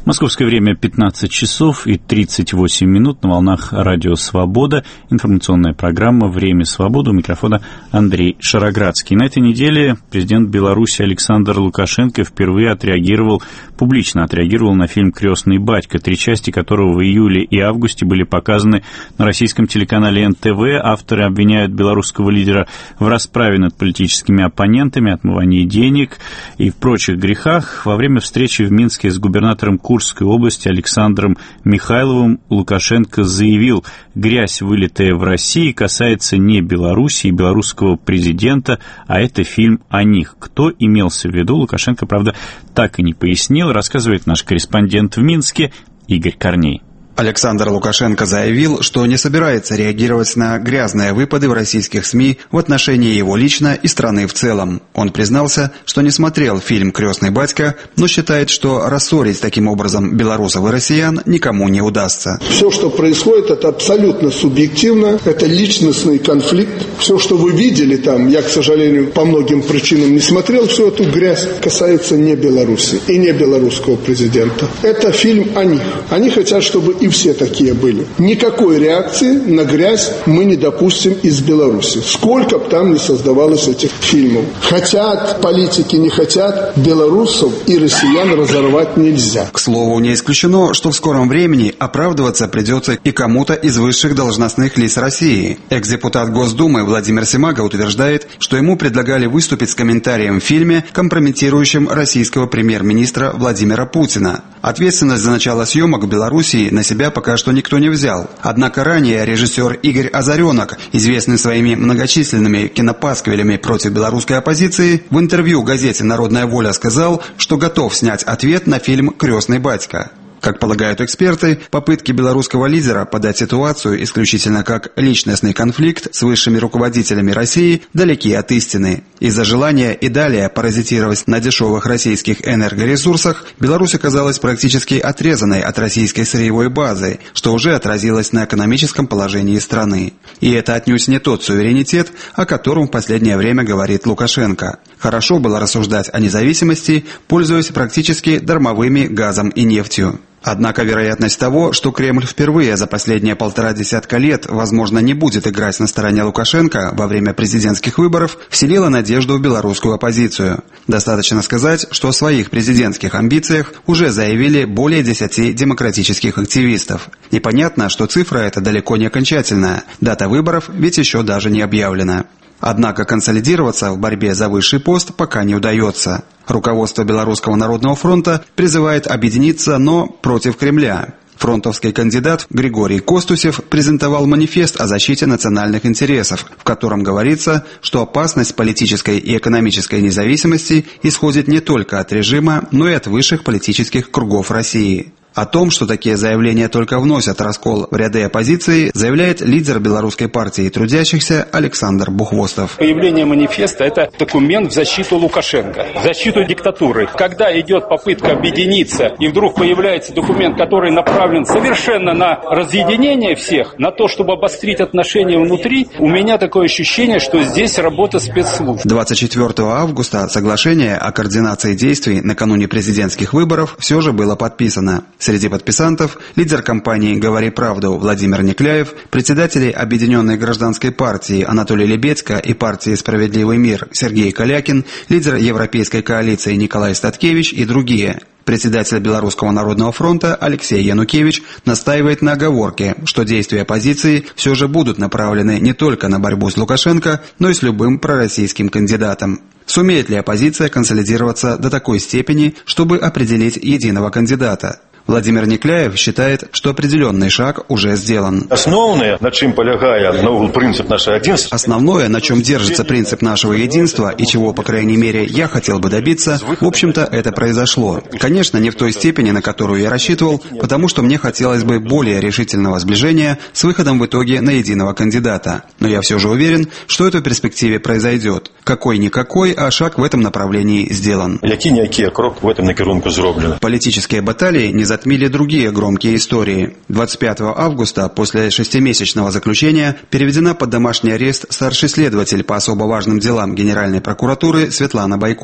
Московское время пятнадцать часов и тридцать восемь минут на волнах радио «Свобода». Информационная программа «Время свободы». У микрофона Андрей Шароградский. На этой неделе президент Беларуси Александр Лукашенко впервые отреагировал, публично отреагировал на фильм «Крестный батька», три части которого в июле и августе были показаны на российском телеканале эн тэ вэ. Авторы обвиняют белорусского лидера в расправе над политическими оппонентами, отмывании денег и в прочих грехах. Во время встречи в Минске с губернатором Курской области Александром Михайловым Лукашенко заявил: грязь, вылитая в России, касается не Беларуси и белорусского президента, а это фильм о них. Кто имелся в виду, Лукашенко, правда, так и не пояснил, рассказывает наш корреспондент в Минске Игорь Корней. Александр Лукашенко заявил, что не собирается реагировать на грязные выпады в российских СМИ в отношении его лично и страны в целом. Он признался, что не смотрел фильм «Крестный батька», но считает, что рассорить таким образом белорусов и россиян никому не удастся. Все, что происходит, это абсолютно субъективно, это личностный конфликт. Все, что вы видели там, я, к сожалению, по многим причинам не смотрел, всю эту грязь касается не Беларуси и не белорусского президента. Это фильм о них. Они хотят, чтобы и все такие были. Никакой реакции на грязь мы не допустим из Беларуси. Сколько бы там ни создавалось этих фильмов. Хотят политики, не хотят, белорусов и россиян разорвать нельзя. К слову, не исключено, что в скором времени оправдываться придется и кому-то из высших должностных лиц России. Экс-депутат Госдумы Владимир Семаго утверждает, что ему предлагали выступить с комментарием в фильме, компрометирующем российского премьер-министра Владимира Путина. Ответственность за начало съемок в Белоруссии на себя пока что никто не взял. Однако ранее режиссер Игорь Озаренок, известный своими многочисленными кинопасквилями против белорусской оппозиции, в интервью газете «Народная воля» сказал, что готов снять ответ на фильм «Крестный батька». Как полагают эксперты, попытки белорусского лидера подать ситуацию исключительно как личностный конфликт с высшими руководителями России далеки от истины. Из-за желания и далее паразитировать на дешевых российских энергоресурсах Беларусь оказалась практически отрезанной от российской сырьевой базы, что уже отразилось на экономическом положении страны. И это отнюдь не тот суверенитет, о котором в последнее время говорит Лукашенко. Хорошо было рассуждать о независимости, пользуясь практически дармовыми газом и нефтью. Однако вероятность того, что Кремль впервые за последние полтора десятка лет, возможно, не будет играть на стороне Лукашенко во время президентских выборов, вселила надежду в белорусскую оппозицию. Достаточно сказать, что о своих президентских амбициях уже заявили более десяти демократических активистов. Непонятно, что цифра эта далеко не окончательная. Дата выборов ведь еще даже не объявлена. Однако консолидироваться в борьбе за высший пост пока не удается. Руководство Белорусского народного фронта призывает объединиться, но против Кремля. Фронтовский кандидат Григорий Костусев презентовал манифест о защите национальных интересов, в котором говорится, что опасность политической и экономической независимости исходит не только от режима, но и от высших политических кругов России. О том, что такие заявления только вносят раскол в ряды оппозиции, заявляет лидер Белорусской партии трудящихся Александр Бухвостов. Появление манифеста – это документ в защиту Лукашенко, в защиту диктатуры. Когда идет попытка объединиться, и вдруг появляется документ, который направлен совершенно на разъединение всех, на то, чтобы обострить отношения внутри, у меня такое ощущение, что здесь работа спецслужб. двадцать четвёртого августа соглашение о координации действий накануне президентских выборов все же было подписано. Среди подписантов лидер кампании «Говори правду» Владимир Никляев, председатели Объединенной гражданской партии Анатолий Лебедько и партии «Справедливый мир» Сергей Калякин, лидер Европейской коалиции Николай Статкевич и другие. Председатель Белорусского народного фронта Алексей Янукевич настаивает на оговорке, что действия оппозиции все же будут направлены не только на борьбу с Лукашенко, но и с любым пророссийским кандидатом. Сумеет ли оппозиция консолидироваться до такой степени, чтобы определить единого кандидата? Владимир Никляев считает, что определенный шаг уже сделан. Основное, на чем полягает новый принцип нашего единства. Основное, на чем держится принцип нашего единства и чего, по крайней мере, я хотел бы добиться, в общем-то, это произошло. Конечно, не в той степени, на которую я рассчитывал, потому что мне хотелось бы более решительного сближения с выходом в итоге на единого кандидата. Но я все же уверен, что это в перспективе произойдет. Какой-никакой, а шаг в этом направлении сделан. Які-ніякі крок в этом накерунку зроблено. Политические баталии не затмили другие громкие истории. двадцать пятого августа, после шестимесячного заключения, переведена под домашний арест старший следователь по особо важным делам Генеральной прокуратуры Светлана Байкова.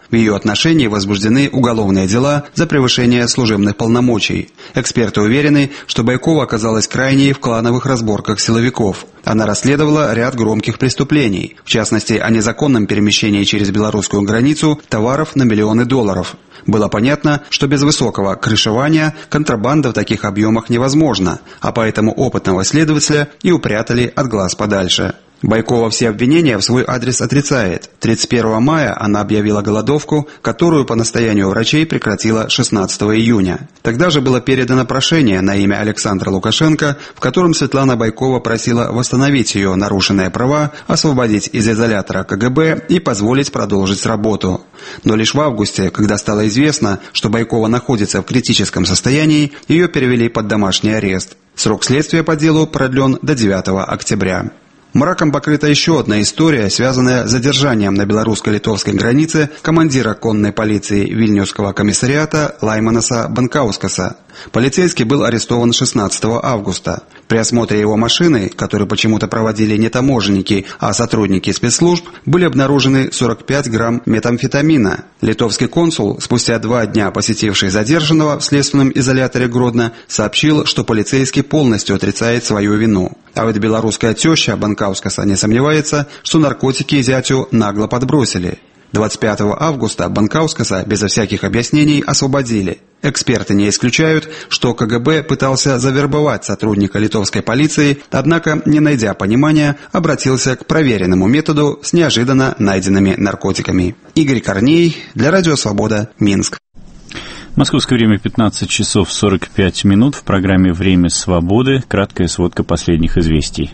В ее отношении возбуждены уголовные дела за превышение служебных полномочий. Эксперты уверены, что Байкова оказалась крайней в клановых разборках силовиков. Она расследовала ряд громких преступлений, в частности, о незаконном перемещении через белорусскую границу товаров на миллионы долларов. Было понятно, что без высокого крышевания контрабанда в таких объемах невозможна, а поэтому опытного следователя и упрятали от глаз подальше. Байкова все обвинения в свой адрес отрицает. тридцать первого мая она объявила голодовку, которую по настоянию врачей прекратила шестнадцатого июня. Тогда же было передано прошение на имя Александра Лукашенко, в котором Светлана Байкова просила восстановить ее нарушенные права, освободить из изолятора ка гэ бэ и позволить продолжить работу. Но лишь в августе, когда стало известно, что Байкова находится в критическом состоянии, ее перевели под домашний арест. Срок следствия по делу продлен до девятого октября. Мраком покрыта еще одна история, связанная с задержанием на белорусско-литовской границе командира конной полиции Вильнюсского комиссариата Лаймонаса Банкаускаса. Полицейский был арестован шестнадцатого августа. При осмотре его машины, которую почему-то проводили не таможенники, а сотрудники спецслужб, были обнаружены сорок пять грамм метамфетамина. Литовский консул, спустя два дня посетивший задержанного в следственном изоляторе Гродно, сообщил, что полицейский полностью отрицает свою вину. А вот белорусская теща Банкаускаса не сомневается, что наркотики зятю нагло подбросили. двадцать пятого августа Банкаускаса безо всяких объяснений освободили. Эксперты не исключают, что ка гэ бэ пытался завербовать сотрудника литовской полиции, однако, не найдя понимания, обратился к проверенному методу с неожиданно найденными наркотиками. Игорь Корней, для Радио Свобода, Минск. Московское время пятнадцать часов сорок пять минут. В программе «Время свободы» краткая сводка последних известий.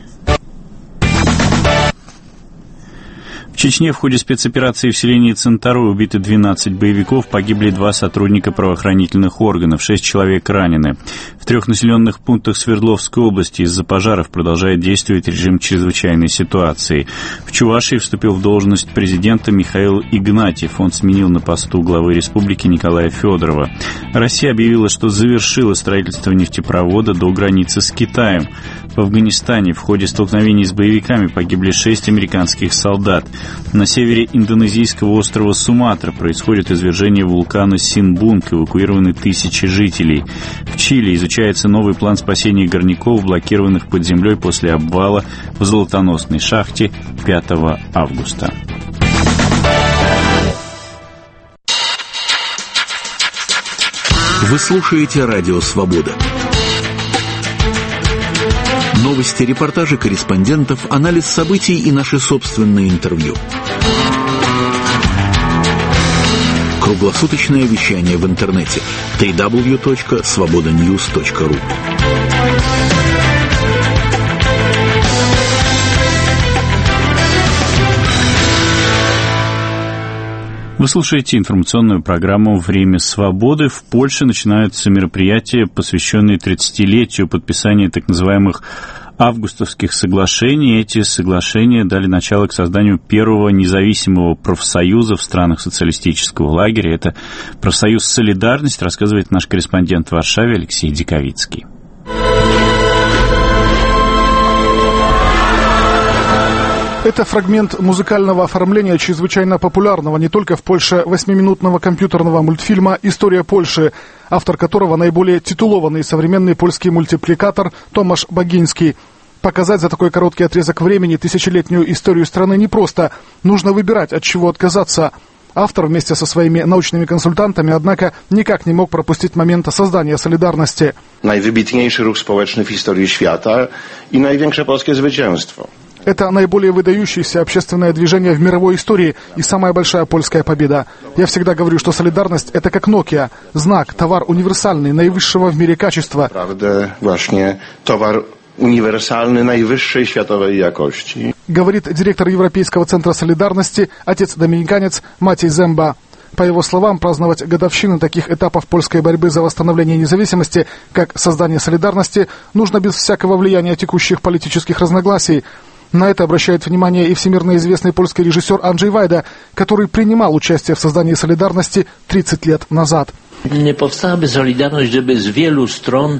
В Чечне в ходе спецоперации в селении Центарой убиты двенадцать боевиков, погибли два сотрудника правоохранительных органов, шесть человек ранены. В трех населенных пунктах Свердловской области из-за пожаров продолжает действовать режим чрезвычайной ситуации. В Чувашии вступил в должность президента Михаил Игнатьев. Он сменил на посту главы республики Николая Федорова. Россия объявила, что завершила строительство нефтепровода до границы с Китаем. В Афганистане в ходе столкновений с боевиками погибли шесть американских солдат. На севере индонезийского острова Суматра происходит извержение вулкана Синбунг, эвакуированы тысячи жителей. В Чили изучается новый план спасения горняков, блокированных под землей после обвала в золотоносной шахте пятого августа. Вы слушаете Радио Свобода. Новости, репортажи корреспондентов, анализ событий и наши собственные интервью. Круглосуточное вещание в интернете дабл ю дабл ю дабл ю точка свобода ньюс точка ру. Вы слушаете информационную программу «Время свободы». В Польше начинаются мероприятия, посвященные тридцатилетию подписания так называемых августовских соглашений. Эти соглашения дали начало к созданию первого независимого профсоюза в странах социалистического лагеря. Это профсоюз «Солидарность», рассказывает наш корреспондент в Варшаве Алексей Диковицкий. Это фрагмент музыкального оформления чрезвычайно популярного не только в Польше восьмиминутного компьютерного мультфильма «История Польши», автор которого наиболее титулованный современный польский мультипликатор Томаш Багинский. Показать за такой короткий отрезок времени тысячелетнюю историю страны непросто. Нужно выбирать, от чего отказаться. Автор вместе со своими научными консультантами, однако, никак не мог пропустить момента создания «Солидарности». Najwybitniejszy ruch społeczny w historii świata i największe polskie zwycięstwo. Это наиболее выдающееся общественное движение в мировой истории и самая большая польская победа. Я всегда говорю, что солидарность – это как Nokia. Знак, товар универсальный, наивысшего в мире качества. Правда, właśnie товар универсальный наивысшей światowej jakości. Говорит директор Европейского центра солидарности, отец-доминиканец Матей Земба. По его словам, праздновать годовщины таких этапов польской борьбы за восстановление независимости, как создание солидарности, нужно без всякого влияния текущих политических разногласий. На это обращает внимание и всемирно известный польский режиссер Анджей Вайда, который принимал участие в создании «Солидарности» тридцать лет назад. Nie powstałaby solidarność, żeby z wielu stron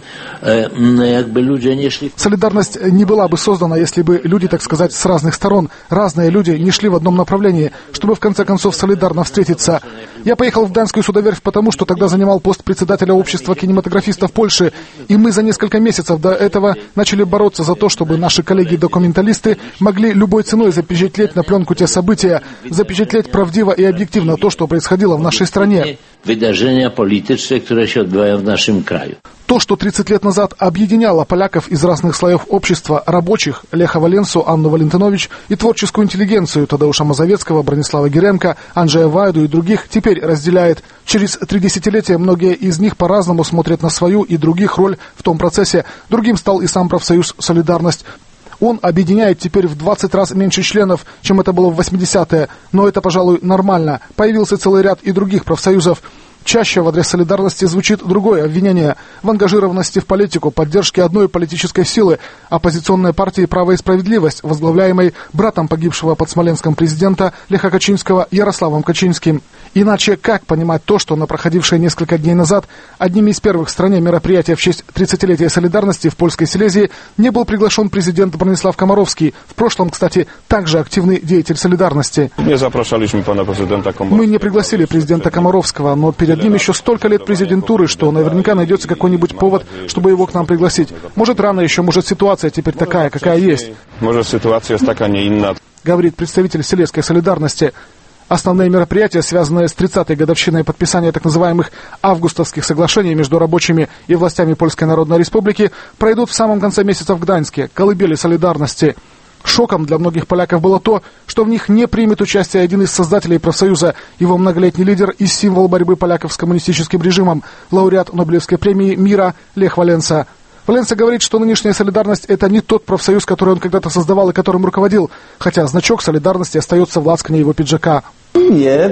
jakby ludzie nie szli... Солидарность не была бы создана, если бы люди, так сказать, с разных сторон, разные люди не шли в одном направлении, чтобы в конце концов солидарно встретиться. Я поехал в Гданьскую судоверфь потому, что тогда занимал пост председателя общества кинематографистов Польши, и мы за несколько месяцев до этого начали бороться за то, чтобы наши коллеги-документалисты могли любой ценой запечатлеть на пленку те события, запечатлеть правдиво и объективно то, что происходило в нашей стране. Wydarzenia polityczne, które się odbywają w naszym kraju. То, что тридцать лет назад объединяло поляков из разных слоев общества, рабочих, Леха Валенсу, Анну Валентинович и творческую интеллигенцию Тадеуша Мазовецкого, Бронислава Геренко, Анджея Вайду и других, теперь разделяет. Через три десятилетия многие из них по-разному смотрят на свою и других роль в том процессе. Другим стал и сам профсоюз «Солидарность». Он объединяет теперь в двадцать раз меньше членов, чем это было в восьмидесятые, но это, пожалуй, нормально. Появился целый ряд и других профсоюзов. Чаще в адрес солидарности звучит другое обвинение в ангажированности в политику, поддержке одной политической силы, оппозиционной партии «Право и справедливость», возглавляемой братом погибшего под Смоленском президента Леха Качинского Ярославом Качинским. Иначе как понимать то, что на проходившее несколько дней назад одними из первых в стране мероприятия в честь тридцатилетия солидарности в Польской Силезии не был приглашен президент Бронислав Комаровский, в прошлом, кстати, также активный деятель солидарности. Не запрошалися пана президента Комаровского. Мы не пригласили президента Комаровского, но перед ним еще столько лет президентуры, что наверняка найдется какой-нибудь повод, чтобы его к нам пригласить. Может, рано еще, может, ситуация теперь такая, какая есть. Может, ситуация такая не иная. Говорит представитель Силезской солидарности. Основные мероприятия, связанные с тридцатой годовщиной подписания так называемых августовских соглашений между рабочими и властями Польской Народной Республики, пройдут в самом конце месяца в Гданьске, колыбели солидарности. Шоком для многих поляков было то, что в них не примет участие один из создателей профсоюза, его многолетний лидер и символ борьбы поляков с коммунистическим режимом, лауреат Нобелевской премии мира Лех Валенса. Валенса говорит, что нынешняя солидарность – это не тот профсоюз, который он когда-то создавал и которым руководил, хотя значок солидарности остается в лацкане его пиджака. Я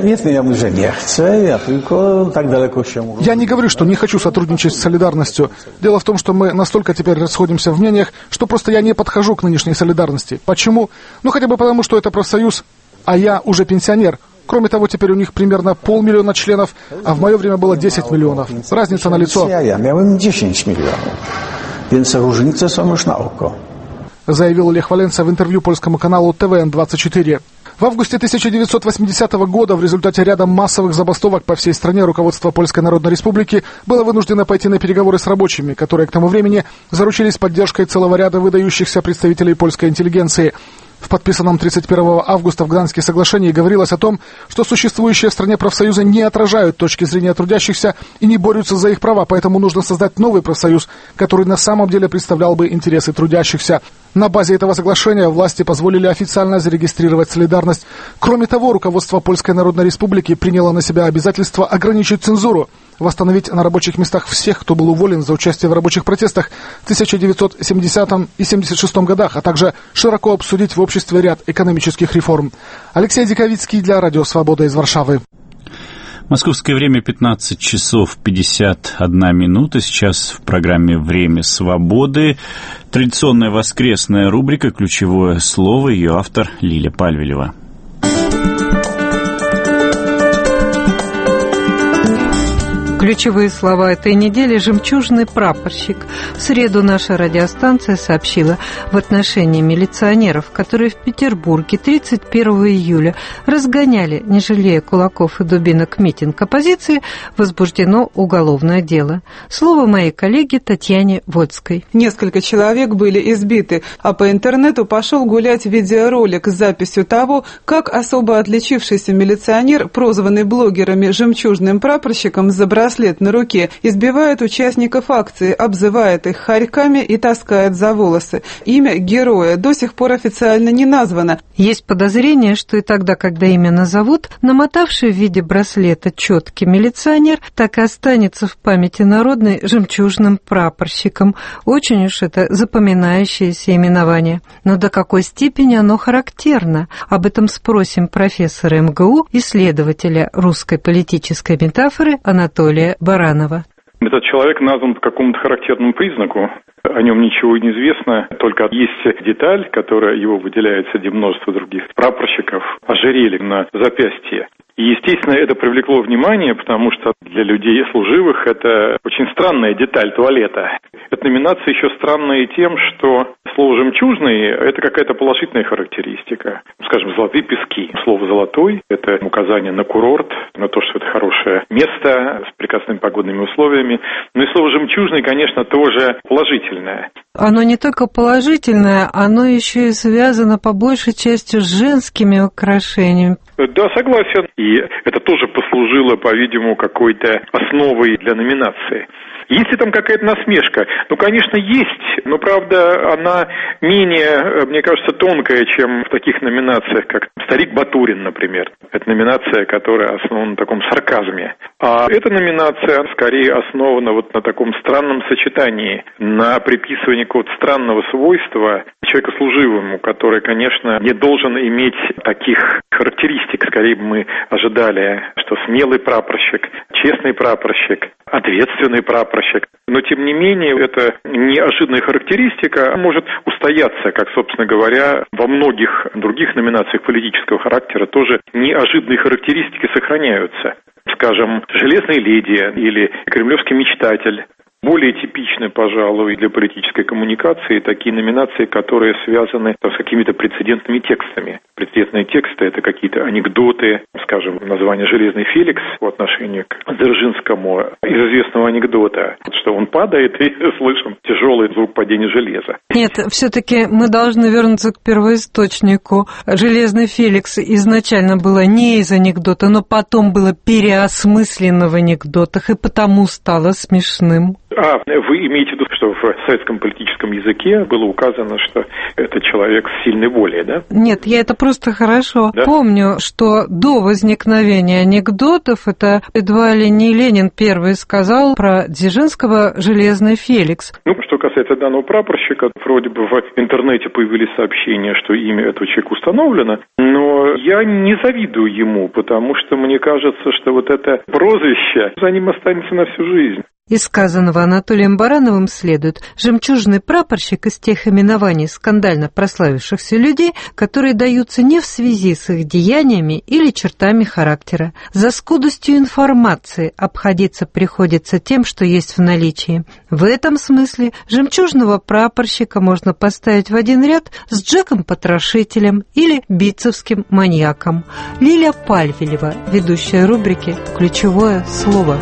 не говорю, что не хочу сотрудничать с солидарностью. Дело в том, что мы настолько теперь расходимся в мнениях, что просто я не подхожу к нынешней солидарности. Почему? Ну, хотя бы потому, что это профсоюз, а я уже пенсионер. Кроме того, теперь у них примерно полмиллиона членов, а в мое время было десять миллионов. Разница налицо. Заявил Лех Валенса в интервью польскому каналу тэ вэ эн двадцать четыре. В августе тысяча девятьсот восьмидесятого года в результате ряда массовых забастовок по всей стране руководство Польской Народной Республики было вынуждено пойти на переговоры с рабочими, которые к тому времени заручились поддержкой целого ряда выдающихся представителей польской интеллигенции. В подписанном тридцать первого августа в Гданьске соглашении говорилось о том, что существующие в стране профсоюзы не отражают точки зрения трудящихся и не борются за их права, поэтому нужно создать новый профсоюз, который на самом деле представлял бы интересы трудящихся. На базе этого соглашения власти позволили официально зарегистрировать солидарность. Кроме того, руководство Польской Народной Республики приняло на себя обязательство ограничить цензуру, восстановить на рабочих местах всех, кто был уволен за участие в рабочих протестах в тысяча девятьсот семидесятом и семьдесят шестом годах, а также широко обсудить в обществе ряд экономических реформ. Алексей Диковицкий для Радио Свобода из Варшавы. Московское время пятнадцать часов пятьдесят одна минута. Сейчас в программе «Время свободы» традиционная воскресная рубрика «Ключевое слово». Ее автор Лиля Пальвелева. Ключевые слова этой недели «Жемчужный прапорщик». В среду наша радиостанция сообщила в отношении милиционеров, которые в Петербурге тридцать первого июля разгоняли, не жалея кулаков и дубинок, митинг оппозиции, возбуждено уголовное дело. Слово моей коллеге Татьяне Вольской. Несколько человек были избиты, а по интернету пошел гулять видеоролик с записью того, как особо отличившийся милиционер, прозванный блогерами «Жемчужным прапорщиком», забрал браслет на руке, избивает участников акции, обзывает их хорьками и таскает за волосы. Имя героя до сих пор официально не названо. Есть подозрение, что и тогда, когда имя назовут, намотавший в виде браслета четкий милиционер так и останется в памяти народной жемчужным прапорщиком. Очень уж это запоминающееся именование. Но до какой степени оно характерно? Об этом спросим профессора эм гэ у, исследователя русской политической метафоры Анатолия Баранова. Этот человек назван по какому-то характерному признаку. О нем ничего не известно, только есть деталь, которая его выделяет среди множества других прапорщиков, ожерелье на запястье. И, естественно, это привлекло внимание, потому что для людей служивых это очень странная деталь туалета. Эта номинация еще странная тем, что слово «жемчужный» – это какая-то положительная характеристика. Скажем, «золотые пески». Слово «золотой» – это указание на курорт, на то, что это хорошее место с прекрасными погодными условиями. Но и слово «жемчужный», конечно, тоже положительное. Оно не только положительное, оно еще и связано по большей части с женскими украшениями. Да, согласен. И это тоже послужило, по-видимому, какой-то основой для номинации. Есть ли там какая-то насмешка? Ну, конечно, есть, но, правда, она менее, мне кажется, тонкая, чем в таких номинациях, как «Старик Батурин», например. Это номинация, которая основана на таком сарказме. А эта номинация, скорее, основана вот на таком странном сочетании, на приписывании какого-то странного свойства человека служивому, который, конечно, не должен иметь таких характеристик. Скорее бы мы ожидали, что смелый прапорщик, честный прапорщик, ответственный прапорщик. Но, тем не менее, эта неожиданная характеристика может устояться, как, собственно говоря, во многих других номинациях политического характера тоже неожиданные характеристики сохраняются. Скажем, «Железная леди» или «Кремлевский мечтатель». Более типичны, пожалуй, для политической коммуникации такие номинации, которые связаны там, с какими-то прецедентными текстами. Прецедентные тексты – это какие-то анекдоты, скажем, название «Железный Феликс» по отношению к Дзержинскому из известного анекдота, что он падает и слышим тяжелый звук падения железа. Нет, все-таки мы должны вернуться к первоисточнику. «Железный Феликс» изначально было не из анекдота, но потом было переосмыслено в анекдотах и потому стало смешным. А, вы имеете в виду, что в советском политическом языке было указано, что это человек с сильной волей, да? Нет, я это просто хорошо да? помню, что до возникновения анекдотов, это едва ли не Ленин первый сказал про Дзержинского «Железный Феликс». Ну, что касается данного прапорщика, вроде бы в интернете появились сообщения, что имя этого человека установлено, но я не завидую ему, потому что мне кажется, что вот это прозвище за ним останется на всю жизнь. Из сказанного Анатолием Барановым следует: жемчужный прапорщик из тех именований скандально прославившихся людей, которые даются не в связи с их деяниями или чертами характера. За скудостью информации обходиться приходится тем, что есть в наличии. В этом смысле жемчужного прапорщика можно поставить в один ряд с Джеком-потрошителем или битцевским маньяком. Лиля Пальвелева, ведущая рубрики «Ключевое слово».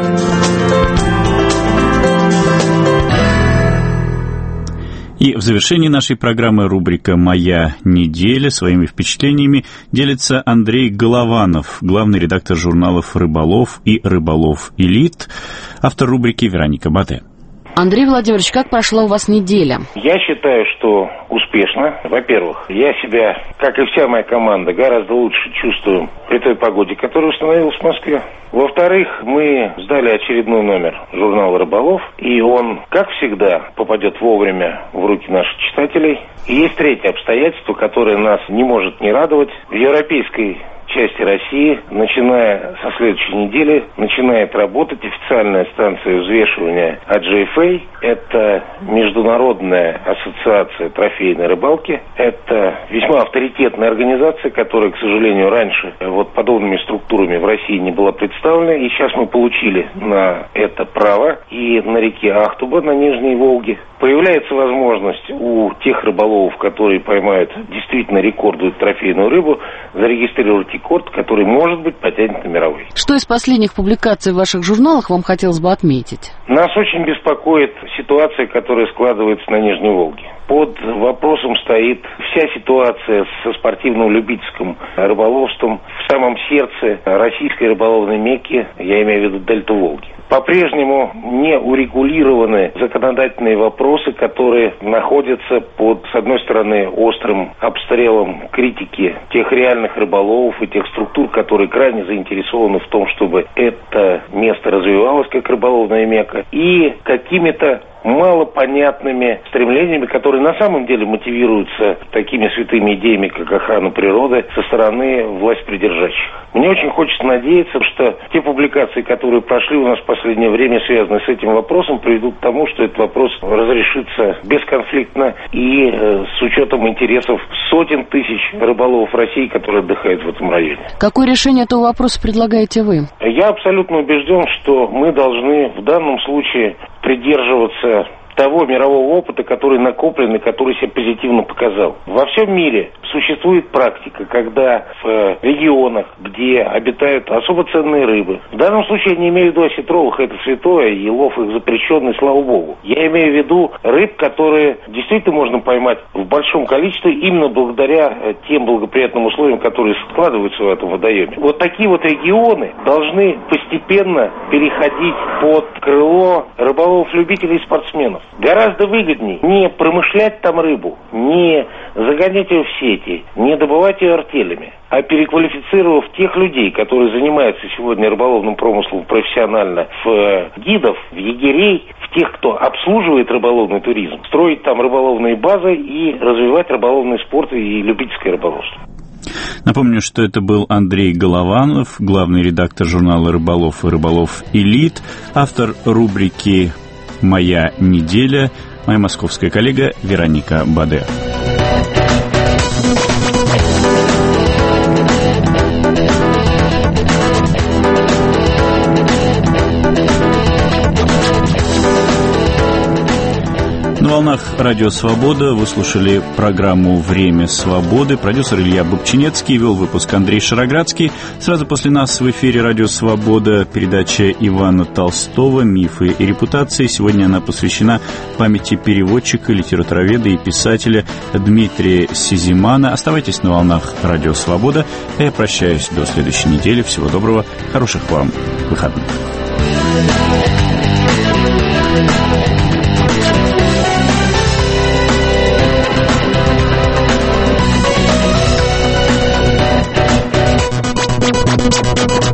И в завершении нашей программы рубрика «Моя неделя». Своими впечатлениями делится Андрей Голованов, главный редактор журналов «Рыболов» и «Рыболов Элит», автор рубрики Вероника Батэ. Андрей Владимирович, как прошла у вас неделя? Я считаю, что успешно. Во-первых, я себя, как и вся моя команда, гораздо лучше чувствую при той погоде, которая установилась в Москве. Во-вторых, мы сдали очередной номер журнала «Рыболов», и он, как всегда, попадет вовремя в руки наших читателей. И есть третье обстоятельство, которое нас не может не радовать. В европейской части России, начиная со следующей недели, начинает работать официальная станция взвешивания эй джей эф эй. Это Международная ассоциация трофейной рыбалки. Это весьма авторитетная организация, которая, к сожалению, раньше вот подобными структурами в России не была представлена. И сейчас мы получили на это право. И на реке Ахтуба, на Нижней Волге, появляется возможность у тех рыболовов, которые поймают действительно рекордную трофейную рыбу, зарегистрировать рекорд, который, может быть, потянет на мировой. Что из последних публикаций в ваших журналах вам хотелось бы отметить? Нас очень беспокоит ситуация, которая складывается на Нижней Волге. Под вопросом стоит вся ситуация со спортивным любительским рыболовством в самом сердце российской рыболовной мекки, я имею в виду дельту Волги. По-прежнему не урегулированы законодательные вопросы, которые находятся под, с одной стороны, острым обстрелом критики тех реальных рыболовов и тех структур, которые крайне заинтересованы в том, чтобы это место развивалось как рыболовная мекка, и какими-то малопонятными стремлениями, которые на самом деле мотивируются такими святыми идеями, как охрана природы, со стороны властьпридержащих. Мне очень хочется надеяться, что те публикации, которые прошли у нас в последнее время, связанные с этим вопросом, приведут к тому, что этот вопрос разрешится бесконфликтно и э, с учетом интересов сотен тысяч рыболовов России, которые отдыхают в этом районе. Какое решение этого вопроса предлагаете вы? Я абсолютно убежден, что мы должны в данном случае придерживаться того мирового опыта, который накоплен и который себя позитивно показал. Во всем мире существует практика, когда в регионах, где обитают особо ценные рыбы, в данном случае я не имею в виду осетровых, это святое, и лов их запрещенный, слава богу. Я имею в виду рыб, которые действительно можно поймать в большом количестве именно благодаря тем благоприятным условиям, которые складываются в этом водоеме. Вот такие вот регионы должны постепенно переходить под крыло рыболовов-любителей и спортсменов. Гораздо выгоднее не промышлять там рыбу, не загонять ее в сети, не добывать ее артелями, а переквалифицировав тех людей, которые занимаются сегодня рыболовным промыслом профессионально, в гидов, в егерей, в тех, кто обслуживает рыболовный туризм, строить там рыболовные базы и развивать рыболовный спорт и любительское рыболовство. Напомню, что это был Андрей Голованов, главный редактор журнала «Рыболов» и «Рыболов Элит», автор рубрики «Моя неделя», моя московская коллега Вероника Бадер. На волнах «Радио Свобода» вы слушали программу «Время свободы». Продюсер Илья Бобчинецкий, вел выпуск Андрей Шароградский. Сразу после нас в эфире «Радио Свобода» передача Ивана Толстого «Мифы и репутации». Сегодня она посвящена памяти переводчика, литературоведа и писателя Дмитрия Сизимана. Оставайтесь на волнах «Радио Свобода». Я прощаюсь до следующей недели. Всего доброго, хороших вам выходных. We'll be right back.